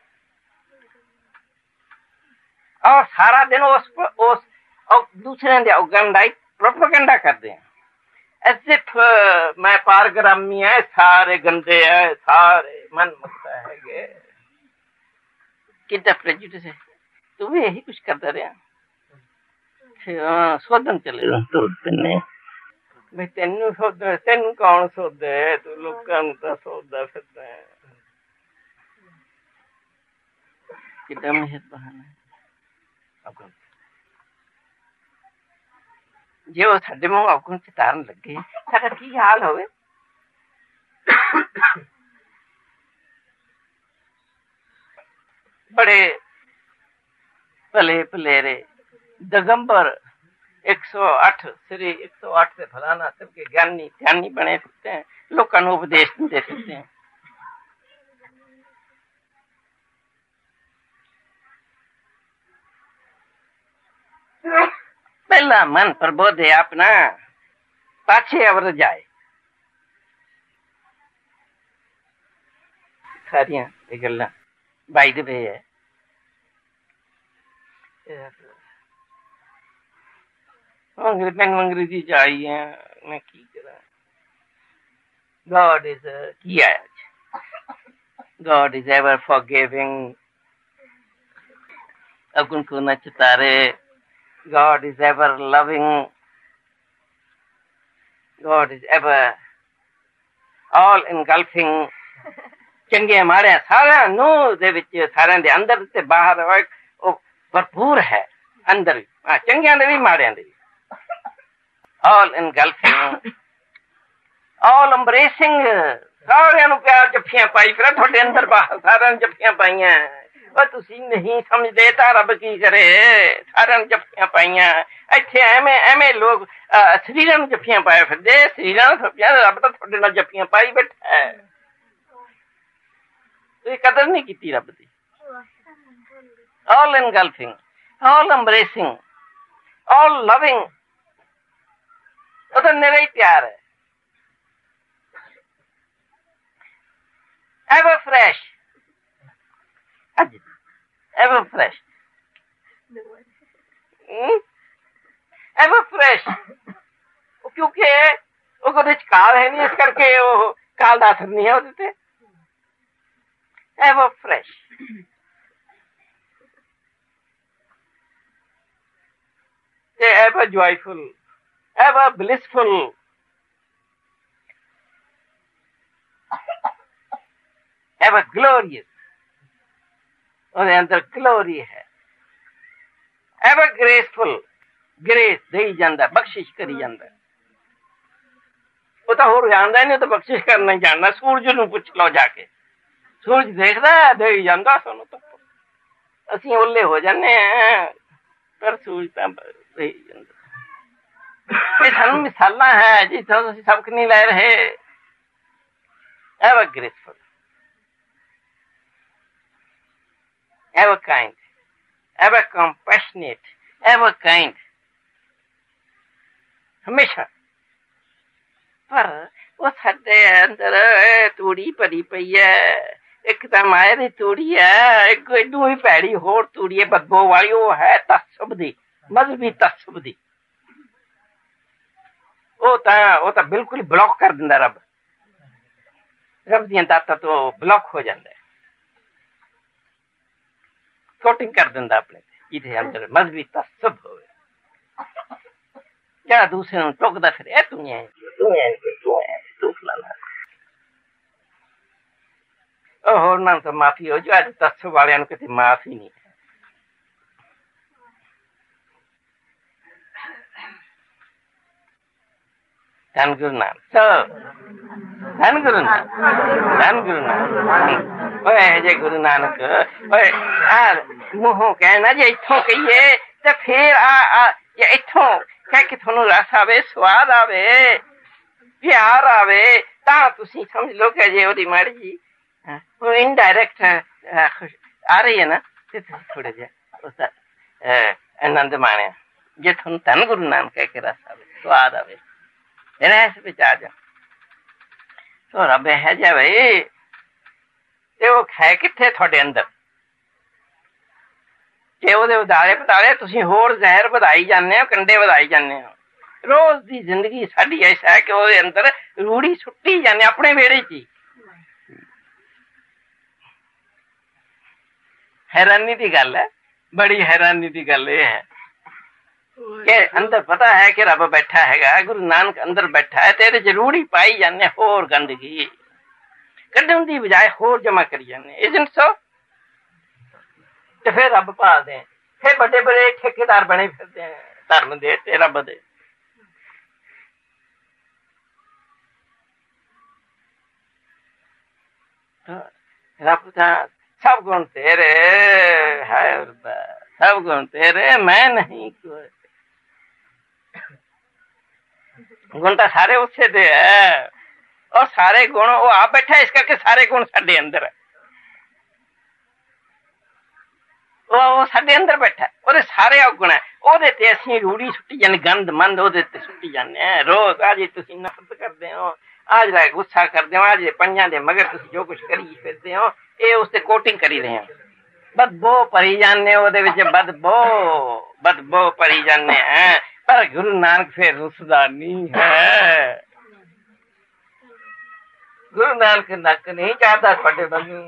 और सारा दिन उस उस दूसरे दे अवगुण दा प्रोपेगेंडा करते हैं ऐसे मैं पारग्रामी है सारे गंदे है सारे मन मुक्ता है कितना प्रेजुडिस है तू भी यही कुछ करता रहा सोधन चले भाई तेन सोध तेन कौन सोधे तू लोगों तो सोधदा फिरदा है कितना मेहनत बहाना जे वो साडे मूंह अवगुण चितारन लगे साडा की हाल होवे बड़े भले भलेरे दिगंबर एक सौ आठ श्री एक सौ आठ से फलाना सबके ज्ञानी ज्ञानी बने फिरते हैं लोगों को उपदेश दे फिरते हैं पहला मन प्रबोध है अपना पाछे अवर जाए सारिया गल्लां बाई दे पे है मैनू अंग्रेजी च आई है मैं की करा God is a की है God is ever forgiving अगुण को न चितारे God is ever loving. God is ever all engulfing. ਚੰਗੇ ਮਾੜਿਆਂ ਸਾਰਿਆਂ ਨੂੰ ਦੇ ਵਿੱਚ, ਸਾਰਿਆਂ ਦੇ ਅੰਦਰ ਤੇ ਬਾਹਰ ਉਹ ਭਰਪੂਰ ਹੈ। ਅੰਦਰ ਵੀ ਚੰਗਿਆਂ ਦੇ ਵੀ ਮਾੜਿਆਂ ਦੇ ਵੀ, ਆਲ ਇਨਗਲਫਿੰਗ, ਆਲ ਅੰਬਰੇਸਿੰਗ, ਸਾਰਿਆਂ ਨੂੰ ਪਿਆਰ ਜੱਫੀਆਂ ਪਾਈ ਫਿਰ ਤੁਹਾਡੇ ਅੰਦਰ ਬਾਹਰ ਸਾਰਿਆਂ ਨੂੰ ਜੱਫੀਆਂ ਪਾਈਆਂ। ਉਹ ਤੁਸੀਂ ਨਹੀਂ ਸਮਝਦੇ ਤਾਂ ਰੱਬ ਕੀ ਕਰੇ, ਸਾਰਿਆਂ ਨੂੰ ਜੱਫੀਆਂ ਪਾਈਆਂ। ਇੱਥੇ ਐਵੇਂ ਐਵੇਂ ਲੋਕ ਸਰੀਰਾਂ ਨੂੰ ਜੱਫੀਆਂ ਪਾਇਆ ਫਿਰਦੇ, ਸਰੀਰਾਂ ਨੂੰ ਪਿਆਰ, ਰੱਬ ਤਾਂ ਤੁਹਾਡੇ ਨਾਲ ਜੱਫੀਆਂ ਪਾਈ ਬੈਠਾ ਹੈ। ਤੁਸੀਂ ਕਦਰ ਨਹੀਂ ਕੀਤੀ ਰੱਬ ਦੀ। ਆਲ ਇਨਗਲਫਿੰਗ, ਆਲ ਅੰਬਰੇਸਿੰਗ, ਆਲ ਲਵਿੰਗ, ਉਹ ਤਾਂ ਨਿਰਾ ਹੀ ਪਿਆਰ ਹੈ। ever fresh, ever fresh, ever fresh, क्योंकि ਉਹਦੇ ਚ ਕਾਲ ਹੈ ਨਹੀਂ, ਇਸ ਕਰਕੇ ਉਹ ਕਾਲ ਦਾ ਅਸਰ ਨਹੀਂ ਹੈ ਉਹਦੇ ਤੇ। ever fresh, ever joyful, ever blissful, ever glorious, ਉਹਦੇ ਅੰਦਰ ਗਲੋਰੀ ਹੈ। ever graceful, grace ਦੇਈ ਜਾਂਦਾ, ਬਖਸ਼ਿਸ਼ ਕਰੀ ਜਾਂਦਾ। ਉਹ ਤਾਂ ਹੋਰ ਜਾਣਦਾ ਨਹੀਂ, ਉਹ ਤਾਂ ਬਖਸ਼ਿਸ਼ ਕਰਨਾ ਹੀ ਜਾਣਦਾ। ਸੂਰਜ ਨੂੰ ਪੁੱਛ ਲਓ ਜਾ ਕੇ, ਸੂਰਜ ਦੇਖਦਾ ਦੇਈ ਜਾਂਦਾ ਸਾਨੂੰ ਤਾਂ। ਅਸੀਂ ਓਲੇ ਹੋ ਜਾਂਦੇ ਹਾਂ, ਪਰ ਸੂਰਜ ਤਾਂ ਦੇਈ ਜਾਂਦਾ। ਇਹ ਸਾਨੂੰ ਮਿਸਾਲਾਂ ਹੈ ਜਿੱਥੋਂ ਅਸੀਂ ਸਬਕ ਨਹੀਂ ਲੈ ਰਹੇ। ever graceful, ever kind, ever compassionate, ever kind, ਹਮੇਸ਼ਾ। ਪਰ ਉਹ ਸਾਡੇ ਅੰਦਰ ਤੂੜੀ ਭਰੀ ਪਈ ਹੈ। ਇੱਕ ਤਾਂ ਮਾਇਆ ਦੀ ਤੂੜੀ ਹੈ, ਇੱਕ ਇਹਨੂੰ ਹੀ ਭੈੜੀ ਹੋਰ ਤੂੜੀ ਹੈ ਬਦਬੂ ਵਾਲੀ, ਉਹ ਹੈ ਤਸੱਬੁਬ ਦੀ, ਮਜ਼ਹਬੀ ਤਸੱਬੁਬ ਦੀ। ਉਹ ਤਾਂ ਉਹ ਤਾਂ ਬਿਲਕੁਲ ਬਲੌਕ ਕਰ ਦਿੰਦਾ ਰੱਬ, ਰੱਬ ਦੀਆਂ ਦਾਤਾਂ ਤੋਂ ਬਲੌਕ ਹੋ ਜਾਂਦਾ, ਕੋਟਿੰਗ ਕਰ ਦਿੰਦਾ ਆਪਣੇ ਤੇ, ਜਿਹਦੇ ਅੰਦਰ ਮਜ਼ਹਬੀ ਤਸੱਬੁਬ ਹੋਵੇ। ਜਿਹੜਾ ਦੂਸਰੇ ਨੂੰ ਟੋਕਦਾ ਫਿਰ ਇਹ ਤੂੰ ਹੈ, ਤੂੰ ਹੈ, ਤੂੰ ਹੈ, ਤੂੰ ਫਲਾਣਾ। ਉਹ ਹੋਰ ਨਾਲ ਤਾਂ ਮਾਫੀ ਹੋ ਜਾਏ, ਅੱਜ ਤਸੱਬੁਬ ਵਾਲਿਆਂ ਨੂੰ ਕਿਤੇ ਮਾਫੀ ਨਹੀਂ ਹੈ। ਧੰਨ ਗੁਰੂ ਨਾਨਕ, ਧੰਨ ਗੁਰੂ ਨਾਨਕ, ਧੰਨ ਗੁਰੂ ਨਾਨਕ। ਓਏ ਜੇ ਗੁਰੂ ਨਾਨਕ ਓਏ ਆ ਮੂੰਹੋਂ ਕਹਿਣਾ ਜੇ ਇੱਥੋਂ ਕਹੀਏ ਤੇ ਫੇਰ ਆ ਜੇ ਇੱਥੋਂ ਕਹਿ ਕੇ ਤੁਹਾਨੂੰ ਰਸ ਆਵੇ, ਸਵਾਦ ਆਵੇ, ਪਿਆਰ ਆਵੇ, ਤਾਂ ਤੁਸੀਂ ਸਮਝ ਲਓ ਕਿ ਜੇ ਉਹਦੀ ਮਾੜੀ ਜੀ ਉਹ ਇਨਡਾਇਰੈਕਟ ਆ ਰਹੀ ਹੈ ਨਾ, ਤੇ ਤੁਸੀਂ ਥੋੜਾ ਜਿਹਾ ਉਸਦਾ ਆਨੰਦ ਮਾਣਿਆ। ਜੇ ਤੁਹਾਨੂੰ ਧੰਨ ਗੁਰੂ ਨਾਨਕ ਕਹਿ ਕੇ ਰਸ ਆਵੇ, ਸਵਾਦ ਆਵੇ, ਰਹਿਸ ਵਿੱਚ ਆ ਜਾ। ਸੋ ਰੱਬ ਹੈ ਜਾ ਬਈ, ਤੇ ਉਹ ਹੈ ਕਿੱਥੇ ਤੁਹਾਡੇ ਅੰਦਰ? ਤੇ ਉਹਦੇ ਉਦਾਲੇ ਪਤਾਲੇ ਤੁਸੀਂ ਹੋਰ ਜ਼ਹਿਰ ਵਧਾਈ ਜਾਂਦੇ ਹੋ, ਕੰਡੇ ਵਧਾਈ ਜਾਂਦੇ ਹੋ। ਰੋਜ਼ ਦੀ ਜ਼ਿੰਦਗੀ ਸਾਡੀ ਐਸਾ ਹੈ ਕਿ ਉਹਦੇ ਅੰਦਰ ਰੂੜੀ ਸੁੱਟੀ ਜਾਂਦੇ ਆਪਣੇ ਵਿਹੜੇ ਚ ਹੀ। हैरानी की गल है, बड़ी हैरानी की गल यह है कि अंदर पता है कि रब बैठा है, गुरु नानक अंदर बैठा है, तेरे जरूर ही पाई जाने होर गंदगी कढ़न की बजाय होर जमा करी जाने। Isn't so? तो फिर रब भाल दे, फिर बड़े बड़े ठेकेदार बने फिरते हैं धर्म दे ते रब दे। रब का सब गुण तेरे है, सब गुण तेरे, मैं नहीं कोई। गुण तो सारे उससे दे है, और सारे गुण वो आप बैठा है, इस करके सारे गुण साडे अंदर है। वो साडे अंदर बैठा है, और सारे अवगुण है। ओदे ते असीं रूड़ी सुट्टी जाने, गंद मंद ओदे ते सुट्टी जाने हैं रोज। आज तुसीं नफरत करदे हो, आज ला गुस्सा करदे हो, आज पंजां दे मगर तुसीं जो कुछ करी फिरदे हो, ये उसते कोटिंग करी रहे हैं। बदबो भरी जाने, ओदे विच बदबो बदबो भरी जाने हैं। पर गुरु नानक फिर रुसदा नहीं है। गुरु नानक नक नहीं चाहता थोड़े बंदू।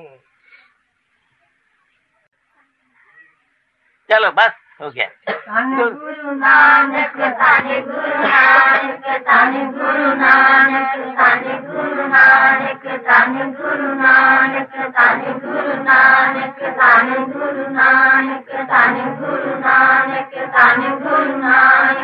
चलो बस हो गया। गुरु नानक ताने गुरु नानक ताने गुरु नानक ताने गुरु नानक ताने गुरु नानक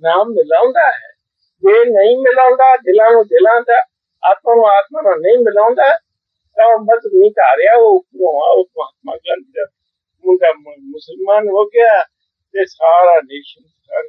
ਨਾਮ ਮਿਲਾਉਂਦਾ ਹੈ। ਜੇ ਨਹੀਂ ਮਿਲਾਉਂਦਾ ਦਿਲਾਂ ਨੂੰ ਦਿਲਾਂ ਦਾ, ਆਤਮਾ ਨੂੰ ਆਤਮਾ ਨਾਲ ਨਹੀਂ ਮਿਲਾਉਂਦਾ ਤਾਂ ਬਸ ਨਹੀਂ ਧਾਰਿਆ ਉਹ ਉੱਪਰੋਂ ਆ। ਉਹ ਮਹਾਤਮਾ ਗਾਂਧੀ ਦਾ ਮੁੰਡਾ ਮੁਸਲਮਾਨ ਹੋ ਗਿਆ ਤੇ ਸਾਰਾ ਨੇਸ਼ਨ ਸਾਰੇ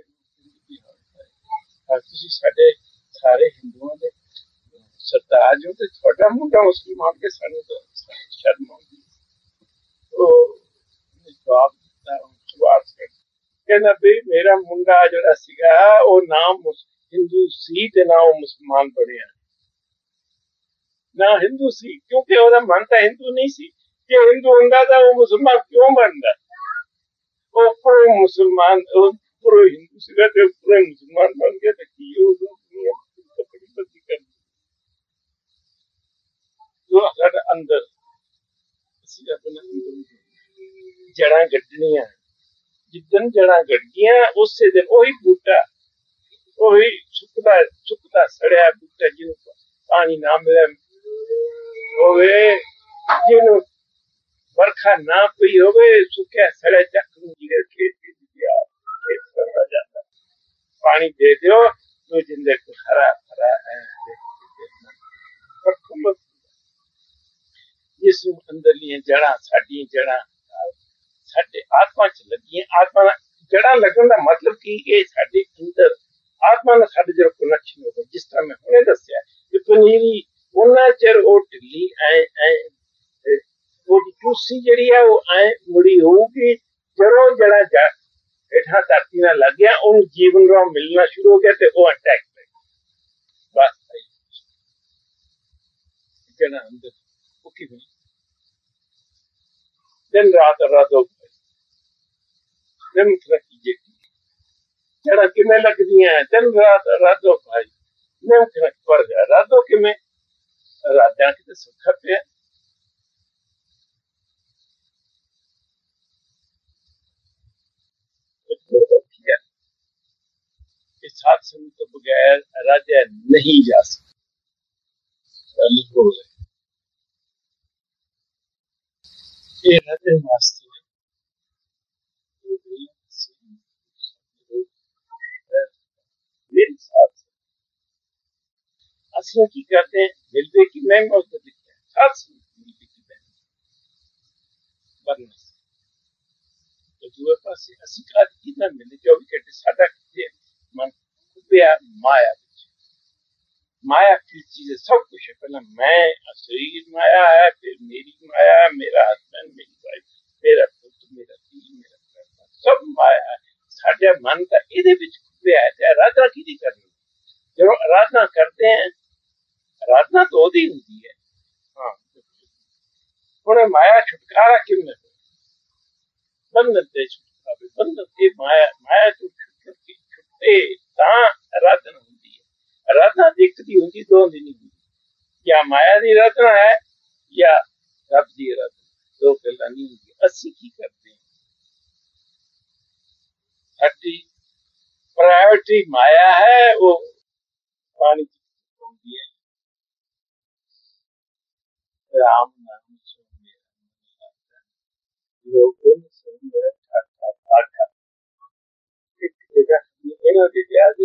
ਤੁਸੀਂ ਸਾਡੇ ਸਾਰੇ ਹਿੰਦੂਆਂ ਦੇ ਸਰਤਾਜ ਹੋ ਤੇ ਤੁਹਾਡਾ ਮੁੰਡਾ ਮੁਸਲਮਾਨ ਕੇ ਸਾਨੂੰ ਤਾਂ ਸ਼ਰਮ ਆਉਂਦੀ। ਉਹ ਜਵਾਬ ਦਿੱਤਾ ਸਵਾਲ ਕਹਿੰਦਾ ਵੀ ਮੇਰਾ ਮੁੰਡਾ ਜਿਹੜਾ ਸੀਗਾ ਉਹ ਨਾਮ ਹਿੰਦੂ ਸੀ ਤੇ ਨਾ ਉਹ ਮੁਸਲਮਾਨ ਬਣਿਆ। ਨਾ ਹਿੰਦੂ ਸੀ ਕਿਉਂਕਿ ਉਹਦਾ ਮਨ ਤਾਂ ਹਿੰਦੂ ਨਹੀਂ ਸੀ। ਜੇ ਹਿੰਦੂ ਹੁੰਦਾ ਤਾਂ ਉਹ ਮੁਸਲਮਾਨ ਕਿਉਂ ਬਣਦਾ? ਉਹ ਪੂਰੇ ਮੁਸਲਮਾਨ ਪੂਰੇ ਹਿੰਦੂ ਸੀਗਾ ਤੇ ਪੂਰੇ ਮੁਸਲਮਾਨ ਬਣ ਗਿਆ ਤੇ ਕੀ ਉਹ ਬੜੀ ਬੱਤੀ ਕਰਦੀ ਜੋ ਸਾਡੇ ਅੰਦਰ ਅਸੀਂ ਆਪਣੇ ਅੰਦਰ ਜੜਾਂ ਗੱਡਣੀਆਂ। ਜਿੱਦਣ ਜੜਾਂ ਗੱਡੀਆਂ ਉਸੇ ਦਿਨ ਉਹੀ ਬੂਟਾ ਉਹੀ ਸੁੱਕਦਾ ਸੁੱਕਦਾ ਸੜਿਆ ਬੂਟਾ ਜਿਹਨੂੰ ਪਾਣੀ ਨਾ ਮਿਲੇ ਹੋਵੇ, ਜਿਹਨੂੰ ਵਰਖਾ ਨਾ ਪਈ ਹੋਵੇ, ਸੁੱਕਿਆ ਸੜਿਆ ਚੱਕ ਨੂੰ ਜਿਹੜੇ ਖੇਤ ਖੇਤ ਕਰਦਾ ਜਾਂਦਾ। ਪਾਣੀ ਦੇ ਦਿਓ तो जिंदे को हरा भरा है। जिस अंदरलियां जड़ा साडी जड़ा साडे आत्मा च लगी। आत्मा जड़ा लगन का मतलब की ये साडे अंदर आत्मा ने साडे जो कनेक्शन होगा। जिस तरह मैं हुणे दस्या कि पनीरी उन्ना चिर वो ढिल्ली ऐ ऐ वो टूसी जड़ी है वो ऐ मुड़ी होगी जड़ों जड़ा जा हेठा धरती ना लग गया उन जीवन रो मिलना शुरू हो गया ते वो अटैक बस जड़ा अंदर वो की दिन रात रात हो दिन तरक्की जड़ा किमें लगदी है दिन रात रात हो भाई निम खरक पर गया रातों किमें राजा की सुख पे इस हादसे के बगैर राजा नहीं जा सकता। ये राजा वास्ते मेरे साथ असली की कहते हैं मिलवे की मैं मौत लिखते हैं साथ मिलवे की मैं बनना तो दूसरे पास असली का कितना मिले चौबीस घंटे साढ़ा कितने मन माया माया की चीज सब कुछ है। पहले मैं शरीर माया है, फिर मेरी माया है, मेरा हस्बैंड, मेरी वाइफ, मेरा पुत्र, मेरा पी, मेरा सब माया है। साढ़े मन का इहदे विच खुबिया है। ते आराधना की करनी जो आराधना करते हैं आराधना तो ओदी होती है। हाँ हुण माया छुटकारा किमें बंधन ते छुटकारा बंधन ते माया माया तो छुटकी छुटे आराधना होती है। आराधना दिखती होती दो दिन नहीं होती या माया की आराधना है या रब की आराधना दो गल्लां नहीं होती। असी की करते हैं साडी प्रायोरिटी माया है वो पानी होती है। राम नाम सुन मेरा लोगों ने सुन मेरा ठाठा ठाठा एक जगह इन्हों के ब्याह दे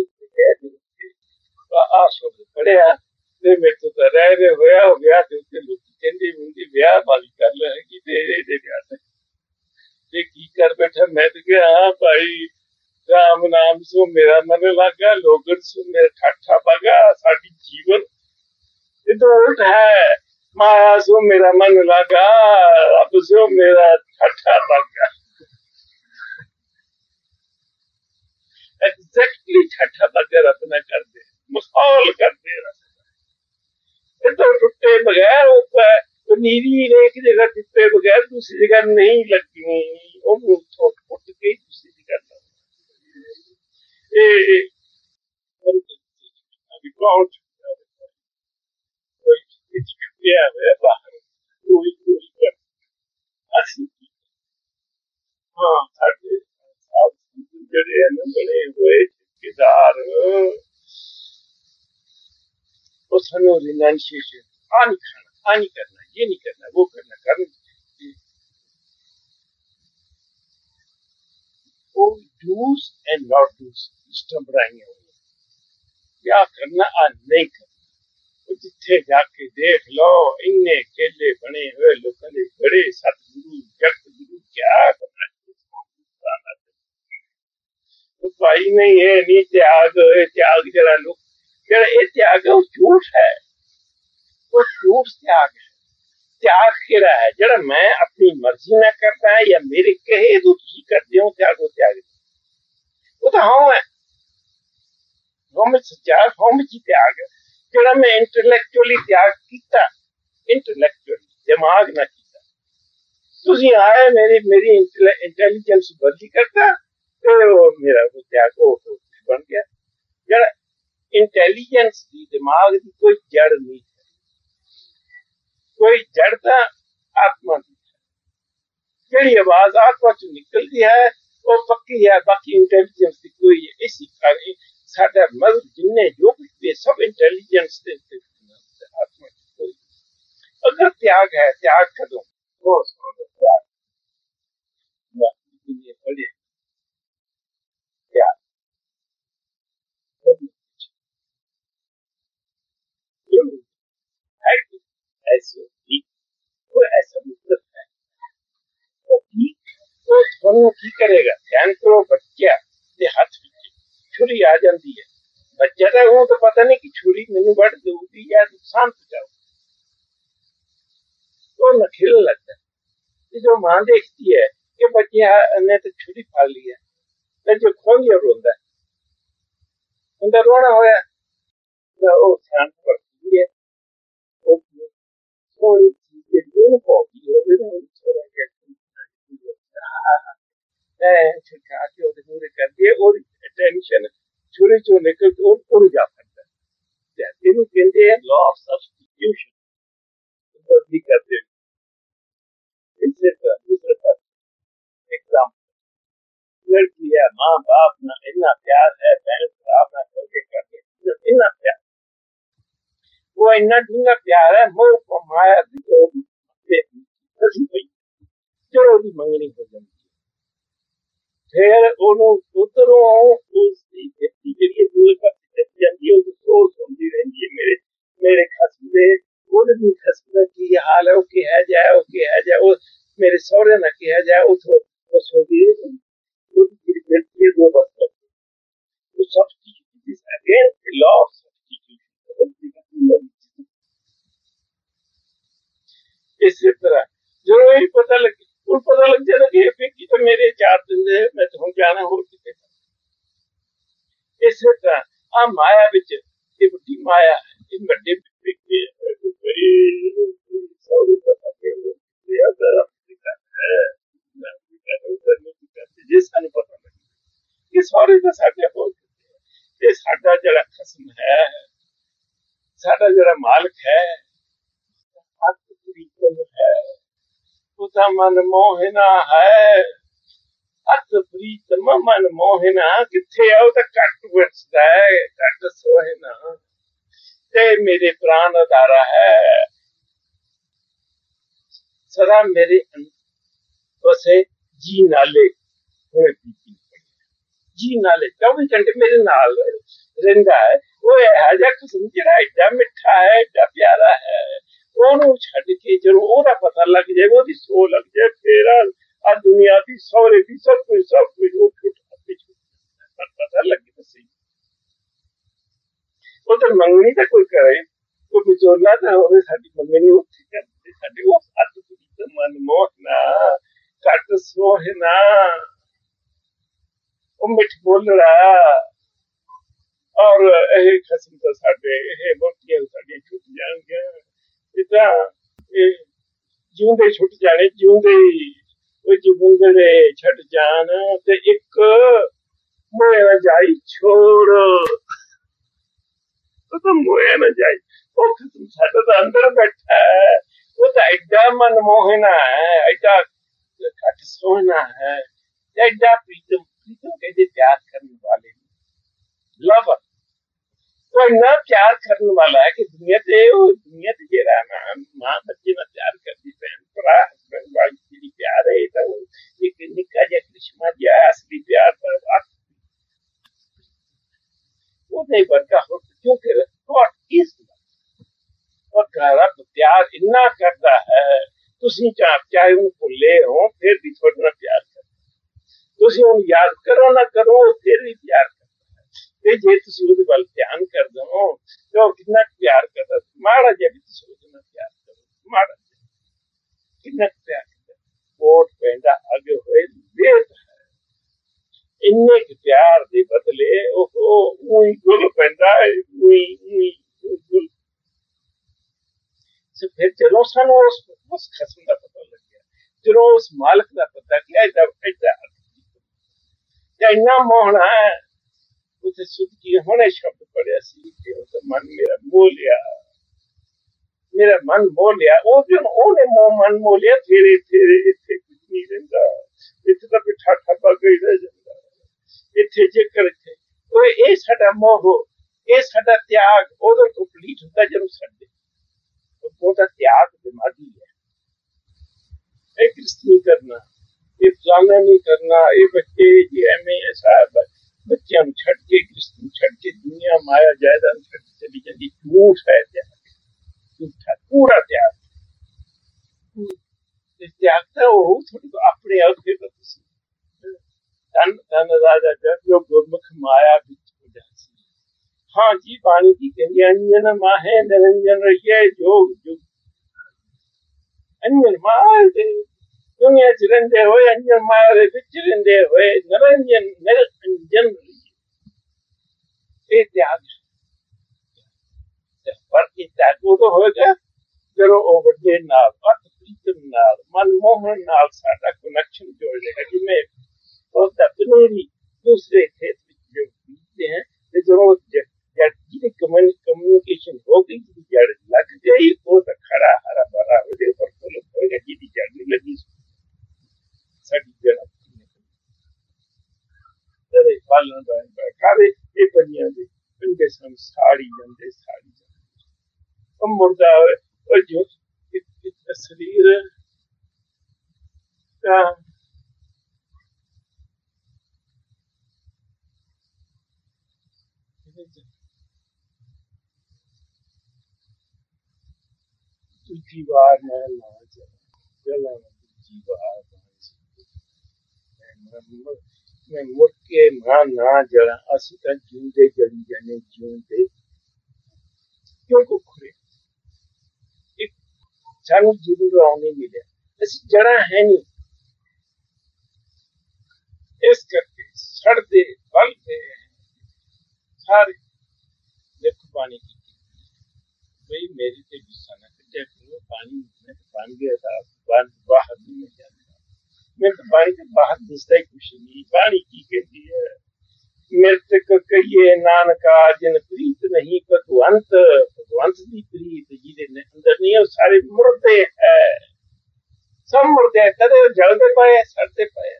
आ शब्द पढ़िया ते मेरे तो रह रहे होया हो गया ते उत्ते लोकी कहंदे मुंडी ब्याह वाली कर ले कि तेरे दे ब्याह ते ये की कर बैठा। मैं तो कहा हां भाई राम नाम सो मेरा मन लगा लोगन सो मेरा ठाठा बगा साडी जीवन ये तो उल्ट है। माया सो मेरा मन लगा अब सो मेरा ठाठा बगा एग्जैक्टली ठाठा बगैर अपना कर दे माहौल कर दे तो टुटे बगैर नीरी एक जगह टुटे बगैर दूसरी जगह नहीं लगनी फुट के दूसरी जगह छुपिया हुआ बाहर कोई कोई कर हाँ साढ़े जड़े बने हुए ठेकेदार वो सनो रिनाउंसिएशन आ नहीं खाना आ नहीं करना ये नहीं करना वो करना करना ਉਹ dos and not dos system बनाई हुई क्या करना आ नहीं करना। जिथे जाके देख लो इन्ने केले बने हुए लोगों ने बड़े सतगुरु जगत गुरु क्या करना भाई नहीं है नी त्याग त्याग जरा लोग जरा ये त्याग वो झूठ है, वो झूठ त्याग है। त्याग केड़ा है जरा मैं अपनी मर्जी ना करता है या मेरे कहे तो तुम करते हो त्याग, वो त्याग वो तो हम है हम सच्चा हम जी त्याग जरा मैं इंटेलेक्चुअली त्याग किया, इंटेलेक्चुअली दिमाग ना किया। तुझी आए मेरी मेरी इंटेलिजेंस बदली करता तो मेरा वो त्याग वो बन गया। जरा इंटेलिजेंस दी दिमाग की कोई जड़ नहीं, कोई जड़ता आत्मा की जड़ी आवाज आत्मा चो निकलती है वो पक्की है, बाकी इंटेलिजेंस की कोई इसी कारण साडा मजहब जिन्ने जो कुछ भी सब इंटेलिजेंस से आत्मा की कोई अगर त्याग है त्याग कदों वो त्याग बड़े त्याग ऐसे वो ऐसा मतलब है वो ठीक वो दोनों की करेगा। ध्यान करो बच्चा के हाथ में छुरी आ जाती है, बच्चा तो वो तो पता नहीं कि छुरी मैंने बढ़ दूंगी या नुकसान पहुंचाओ तो न खेलने लगता है। जो मां देखती है कि बच्चे ने तो छुरी फाड़ ली है तो जो खोल रोंदा है उनका रोना होया तो वो शांत पड़ती है थोड़ी चीजें जो होगी वो भी नहीं छोड़ा गया छिड़का के और पूरे कर दिए और टेंशन छुरी चो निकल के और उड़ जा सकता है। तेरे कहते हैं लॉ ऑफ सब्स्टिट्यूशन तो भी करते हैं। इससे दूसरे पास एग्जाम्पल लड़की है माँ बाप ना इतना प्यार है बहन बाप ना करके करके इतना प्यार वो इतना डूंगा प्यार है मोह को माया जो जो भी मंगनी हो जाती फिर उन्होंने उतरों उसकी व्यक्ति के लिए दूर पर जाती है उसको सोच सुनती रहती है मेरे मेरे खसबे वो भी खसबे की हाल है वो क्या है जाए वो क्या है जाए वो मेरे सौरे न क्या जाए वो तो वो सोचती है वो की व्यक्ति है दो बस लगती तो substitution is against the law of substitution. इसी तरह जो ही पता लग उन पता लग जाता कि व्यक्ति तो मेरे चार दिन है मैं तो हम जाना हो कितने इसी तरह आ माया विच ये बड़ी माया है इन बड़े व्यक्ति सौरी पता के वो या जरा है जिस अनु पता लगे कि सौरी तो साडे हो ये साडा जड़ा खसम है साडा जड़ा मालिक है है उता मन मोहना है अत प्रीतम मन मोहना किथे आओ तो कट बसदा है कट सोहना ते मेरे प्राण अदारा है सदा मेरे बसे जी नाले हुए पीती जी नाले चौबीस घंटे मेरे नाल रहिंदा है वो है जा किस्म जड़ा एडा मिठा है एडा प्यारा है ਉਹਨੂੰ ਛੱਡ ਕੇ ਜਦੋਂ ਉਹਦਾ ਪਤਾ ਲੱਗ ਜਾਏ ਉਹਦੀ ਸੋ ਲੱਗ ਜਾਏ ਫੇਰ ਆ ਦੁਨੀਆ ਦੀ ਸਹੁਰੇ ਦੀ ਸਭ ਕੁਝ ਸਭ ਕੁਝ ਉਹ ਪਤਾ ਲੱਗੇ ਤਾਂ ਸਹੀ ਉਹ ਤਾਂ ਮੰਗਣੀ ਤਾਂ ਕੋਈ ਕਰੇ ਕੋਈ ਵਿਚੋਲਾ ਤਾਂ ਹੋਵੇ ਸਾਡੀ ਮੰਗਣੀ ਉੱਥੇ ਕਰਦੇ ਸਾਡੇ ਉਹ ਅੱਤ ਦੀ ਮਨ ਮੋਹਨਾ ਘੱਟ ਸੋਹਣਾ ਉਹ ਮਿੱਠ ਬੋਲਣਾ ਔਰ ਇਹ ਖਸਮ ਤਾਂ ਸਾਡੇ ਇਹ ਮੋਟੀਆਂ ਸਾਡੀਆਂ ਛੁੱਟ ਜਾਣਗੀਆਂ इतना जिंदे छुट जाने जिंदे जिंदे छट जान ते एक मोए न जाई छोड़ तो मोए न जाई वो खत्म साडा तो अंदर बैठा है वो तो एडा मन मोहना है एडा घट सोहना है एडा प्रीतम प्रीतम कहते प्यार करने वाले लवर वो इतना प्यार करने वाला है कि दुनिया से दुनिया से ये रहना माँ बच्चे में प्यार करती बहन भरा हस्बैंड वाइफ प्यार है तो एक निक्का जिहा करिश्मा जिहा असली प्यार पर वो नहीं वर्गा हो, क्योंकि गॉड इज और रब प्यार इन्ना करता है, तुसी चाहे उन भुले हो फिर भी थोड़ा ना प्यार करता, तुसी उन याद करो ना करो फिर भी प्यार करता है। जे तुसी उहदे वल ध्यान कर दो तो कितना प्यार करता, माड़ा जिहा भी तुसी उहदे नाल प्यार करो, माड़ा कितना प्यार करता, वोट पैंदा अगे होए देर है, इन्ने के प्यार दे बदले ओहो उही गुल पैंदा उही उही गुल। फिर चलो सानू उस उस खसम का पता लग गया, चलो उस मालिक का पता किया एदा एदा इन्ना मोहना है। उसे सुध की होने शब्द पढ़िया सी कि उसे मन मेरा मोह लिया, मेरा मन मोह लिया, वो दिन ओने मोह मन मोह लिया, तेरे तेरे इत्थे कुछ नहीं रहिंदा, इत्थे तां पिठा ठप्पा गई रह जांदा, इत्थे जेकर इत्थे ओए ए साडा मोह ए साडा त्याग उदों कंप्लीट हुंदा जदों साडे ਉਹਦਾ त्याग दिमागी है। एक नहीं करना, ये फलाना नहीं करना, ये बच्चे जी एम ए साहब बच्चों छड़ के कृष्ण छड़ के दुनिया माया जायदाद छड़ के चली जाती, झूठ है त्याग, झूठा पूरा त्याग। त्याग था वो थोड़ी अपने आप के धन धन राजा जब जो गुरमुख माया हाँ जी पानी की कहती अंजन माहे निरंजन रहिए जोग जुग, अंजन माए दुनिया च रहिंदे होए अंजन माया दे विच रहिंदे होए निरंजन निरंजन रहिए, ये त्याग पर ये त्याग उदों होएगा जदों ओ वड्डे नाल अत प्रीतम नाल मन मोहन नाल साडा कनैक्शन जुड़ जाएगा। जिवें उसदा पनीरी दूसरे खेत विच जो बीजते हैं ते जदों जिहदी कम्युनिकेशन हो गई, जिहदी जड़ लग गई, वो तो खड़ा हरा भरा हो जाए और फुल होएगा। जिहदी जड़ नहीं लगी साडी जड़ तेरे पालन बन खावे ये पंजियां दे पंजे सन साड़ी जांदे साड़ी जांदे ओ मुर्दा और जो शरीर का दूजी बार मैं ना चला दूजी बार मैं मुड़ के मां ना जड़ा, असी तां जींदे जड़ी जाने जींदे क्यों को खुरे एक सानू जरूर आने मिले, असी जड़ा है नहीं, इस करके सड़ते बलते सारे लिख पानी की भाई मेरी ते गुस्सा ना कटे करो, पानी में बन गया था बाहर बाहर नहीं जाता, मैं तो पानी से बाहर दिसता ही कुछ नहीं। पानी की कहती है मृत को कहिए नानका जिन प्रीत नहीं भगवंत, भगवंत की प्रीत जिहदे अंदर नहीं है सारे मुर्दे है, सब मुर्दे है, कदे जलते पे सड़ते पे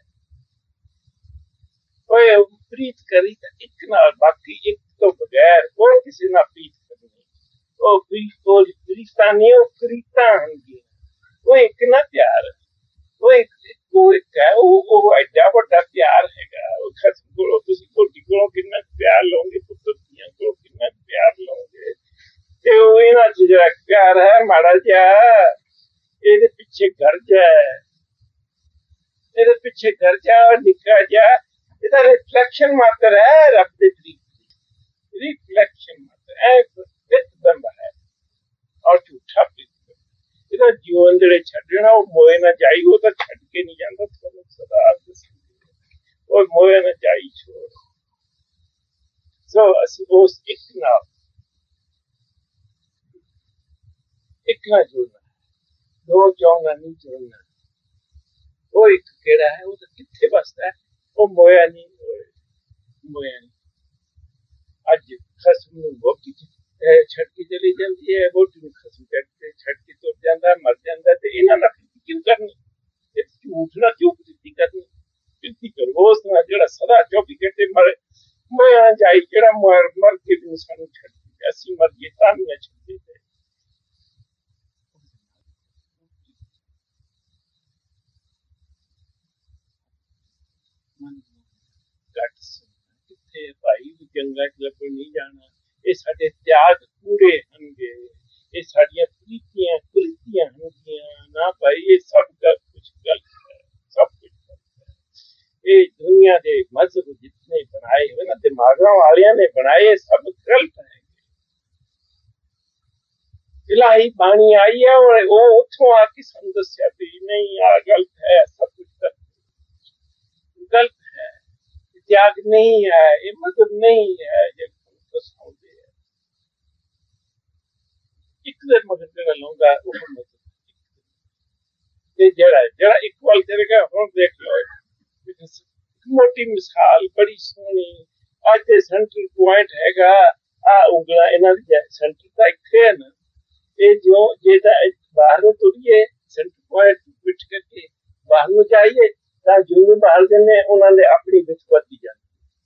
ओए प्रीत करी तो एक नाल बाकी एक तो बगैर कोई किसी ना प्रीत करनी, ओ प्रीता नहीं वो करीता होंगी, वो एक ना प्यार वो एक वो एक है वो वो एडा बड़ा प्यार हैगा, वो खत्म करो तुसी कोटी को कितना प्यार लोगे, पुत्र दियां को कितना प्यार लोगे, ते वो इना जरा प्यार है माड़ा जा ਇਹਦੇ ਪਿੱਛੇ घर जा, ਇਹਦੇ ਪਿੱਛੇ घर जा निका जा, ਇਹਦਾ रिफ्लेक्शन मात्र है रब दे तरीके, रिफ्लेक्शन मात्र है एकदम है और झूठा ਇਹਦਾ जीवन ਜਿਹੜੇ ਛੱਡਣਾ ਉਹ ਮੋਏ ਨਾ ਜਾਈ, ਉਹ ਤਾਂ ਛੱਡ ਕੇ ਨਹੀਂ ਜਾਂਦਾ ਤੁਹਾਨੂੰ ਸਦਾ ਉਹ ਮੋਏ ਨਾ ਜਾਈ ਛੋੜ। ਸੋ ਅਸੀਂ ਉਸ ਇੱਕ ਨਾਲ ਇੱਕ ਨਾਲ ਜੁੜਨਾ, ਦੋ ਚਾਹੁੰਦਾ ਨਹੀਂ ਜੁੜਨਾ, ਉਹ ਇੱਕ ਕਿਹੜਾ ਹੈ ਉਹ ਤਾਂ ਕਿੱਥੇ ਬਸਦਾ ਹੈ, ਉਹ ਮੋਇਆ ਨਹੀਂ ਮੋਇਆ ਨਹੀਂ। ਅੱਜ ਖਸਮ ਨੂੰ ਵੋਟੀ ਛੱਡ ਕੇ ਚਲੀ ਜਾਂਦੀ ਹੈ, ਵੋਟੀ ਨੂੰ ਖਸਮ ਛੱਡ ਕੇ ਛੱਡ ਕੇ ਤੁਰ ਜਾਂਦਾ ਮਰ ਜਾਂਦਾ, ਤੇ ਇਹਨਾਂ ਨਾਲ ਕਿਉਂ ਕਰਨੀ, ਝੂਠ ਨਾਲ ਕਿਉਂ ਪ੍ਰੀਤੀ ਕਰਨੀ, ਪ੍ਰੀਤੀ ਕਰੋ ਉਸ ਨਾਲ ਜਿਹੜਾ ਸਦਾ ਚੌਵੀ ਘੰਟੇ ਮਰ ਮੋਇਆ ਜਾਈ, ਜਿਹੜਾ ਮਰ ਮਰ ਕੇ ਵੀ ਸਾਨੂੰ ਛੱਡ ਕੇ ਅਸੀਂ ਮਰ ਗਏ ਤਾਂ ਵੀ ਨਾ ਛੱਡੇ। बैठे भाई जंगा च लभण नहीं जाना, ये साडे त्याग कूड़े हनगे, ये साडियां प्रीतियां कुरीतियां हनगियां ना भाई, ये सब कुछ गलत है, सब कुछ गलत है। ये दुनिया के मजहब जितने बनाए हुए ना दिमागों वालियां ने बनाए, सब गलत है। इलाही बाणी आई है और वो उठो आके सानू दस्या भी नहीं आ गलत है, सब कुछ गलत गलत है, त्याग नहीं है, ये मजहब नहीं है, ये दसाउंदे है। एक दे मगर ते लूंगा वो मजहब ये जड़ा जड़ा एक वाल तेरे का हुन देख लो, मोटी मिसाल बड़ी सोहनी आज सेंट्रल पॉइंट हैगा आ उंगला इना दी सेंटर दा इत्थे है ना, ये जो जेदा बाहर ਨੂੰ ਤੁਰੀਏ ਸੈਂਟਰ ਪੁਆਇੰਟ ਵਿੱਚ ਕਰਕੇ ਬਾਹਰ ਨੂੰ ਜਾਈਏ ਤਾਂ ਜਿਉਂ ਬਾਹਰ ਜਨੇ ਉਹਨਾਂ ਦੇ ਆਪਣੀ ਵਿੱਚ ਵੱਧਦੀ ਜਾਂਦੀ।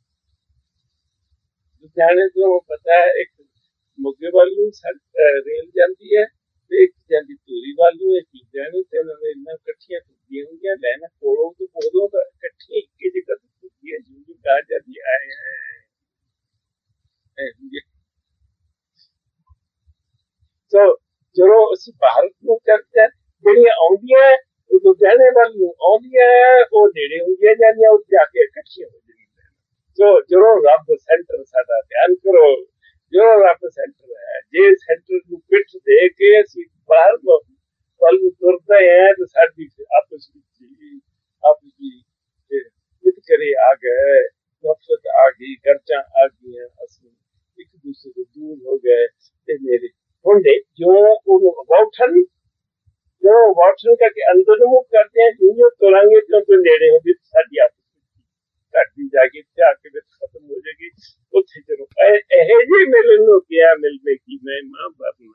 ਲੁਧਿਆਣੇ ਤੋਂ ਪਤਾ ਹੈ ਇੱਕ ਮੋਗੇ ਵੱਲ ਨੂੰ ਰੇਲ ਜਾਂਦੀ ਹੈ ਤੇ ਇੱਕ ਜਾਂਦੀ ਧੂਰੀ ਵੱਲ ਨੂੰ, ਇੱਕ ਲੁਧਿਆਣੇ ਤੇ ਉਹਨਾਂ ਦੇ ਇੰਨਾ ਇਕੱਠੀਆਂ ਤੁਰਦੀਆਂ ਹੁੰਦੀਆਂ ਲੈਣਾ ਕੋਲੋਂ ਤੇ ਉਦੋਂ ਤਾਂ ਇਕੱਠੀਆਂ ਇੱਕੇ ਜਗ੍ਹਾ ਤੇ ਤੁਰਦੀਆਂ ਜਿਉਂ ਗਾ ਜਾਂਦੀ ਆਏ ਹੈ। ਸੋ ਜਦੋਂ ਅਸੀਂ ਭਾਰਤ ਨੂੰ ਕਰਦੇ ਜਿਹੜੀਆਂ ਆਉਂਦੀਆਂ ਉਹ ਲੁਧਿਆਣੇ ਵੱਲ ਨੂੰ ਆਉਂਦੀਆਂ ਉਹ ਨੇੜੇ ਹੁੰਦੀਆਂ ਜਾਂਦੀਆਂ, ਉਹ ਜਾ ਕੇ ਇਕੱਠੀਆਂ ਹੋ ਜਾਂਦੀਆਂ। ਸੋ ਜਦੋਂ ਰੱਬ ਸੈਂਟਰ ਸਾਡਾ ਧਿਆਨ ਕਰੋ, ਜਦੋਂ ਰੱਬ ਸੈਂਟਰ ਹੈ, ਜੇ ਸੈਂਟਰ ਨੂੰ ਪਿੱਠ ਦੇ ਕੇ ਅਸੀਂ ਬਾਹਰ ਵੱਲ ਨੂੰ ਤੁਰਦੇ ਹਾਂ ਤਾਂ ਸਾਡੀ ਆਪਸ ਵਿੱਚ ਆਪਸ ਦੀ ਵਿਤਕਰੇ ਆ ਗਏ, ਨਫ਼ਰਤ ਆ ਗਈ, ਗਰਜਾਂ ਆ ਗਈਆਂ, ਅਸੀਂ ਇੱਕ ਦੂਸਰੇ ਤੋਂ ਦੂਰ ਹੋ ਗਏ। ਤੇ ਮੇਰੇ ਹੁੰਦੇ ਜੋ ਉਹਨੂੰ ਵਾਠਨ ਜੋ ਵਾਠਨ ਕਰਕੇ ਅੰਦਰ ਨੂੰ ਮੁੱਖ ਕਰਦੇ हैं, जो तुरंगे तो तो नेड़े होगी साड़ी आपस घटती जाएगी, आके खत्म हो जाएगी। उत्थे चलो एहे जी मिले नु क्या मिलने की मैं मां बाप ना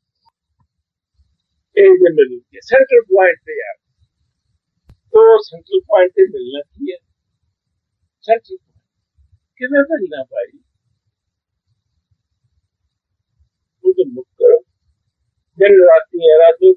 ए जे मिल के सेंट्रल पॉइंट पे यार, तो सेंट्रल पॉइंट पे मिलना की है, सेंट्रल पॉइंट किवें मिलना भाई, तो मुक्त करो दिन राती है रात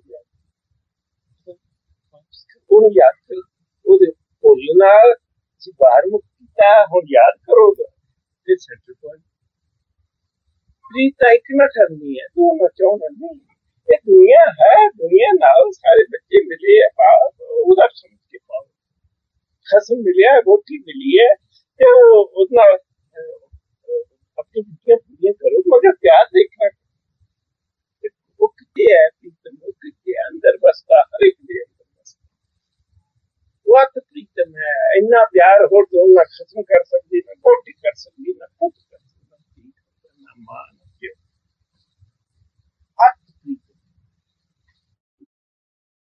ਉਹਨੂੰ ਯਾਦ ਕਰੋ, ਉਹਦੇ ਭੁੱਲ ਨਾਲ ਅਸੀਂ ਬਾਹਰ ਮੁਕਤ ਕੀਤਾ, ਹੁਣ ਯਾਦ ਕਰੋਗੇ ਤੇ ਸੈਂਟਰ ਪੁਆਇੰਟ ਪ੍ਰੀਤ ਇੱਕ ਨਾ ਕਰਨੀ ਹੈ, ਤੂੰ ਨਾ ਚਾਹਣਾ ਨਹੀਂ, ਇਹ ਦੁਨੀਆ ਹੈ, ਦੁਨੀਆ ਨਾਲ ਸਾਰੇ ਬੱਚੇ ਮਿਲੇ ਹੈ, ਉਹਦਾ ਸਮਝ ਕੇ ਪਾਓ, ਖਸਮ ਮਿਲਿਆ, ਰੋਟੀ ਮਿਲੀ ਹੈ ਤੇ ਉਹ ਉਹਦੇ ਨਾਲ ਆਪਣੀ ਦੁਨੀਆ ਪੂਰੀਆਂ ਕਰੋ, ਮਗਰ ਪਿਆਰ ਦੇਖਣਾ ਉਹ ਕਿਤੇ ਹੈ, ਪ੍ਰੀਤਮ ਕਿਤੇ ਅੰਦਰ ਬਸਦਾ, ਹਰ ਇੱਕ ਦੇ वक्त प्रीतम है, इन्ना प्यार हो तो ना खत्म कर सकती, ना कोटी कर सकती, ना खुद कर सकती, ना मान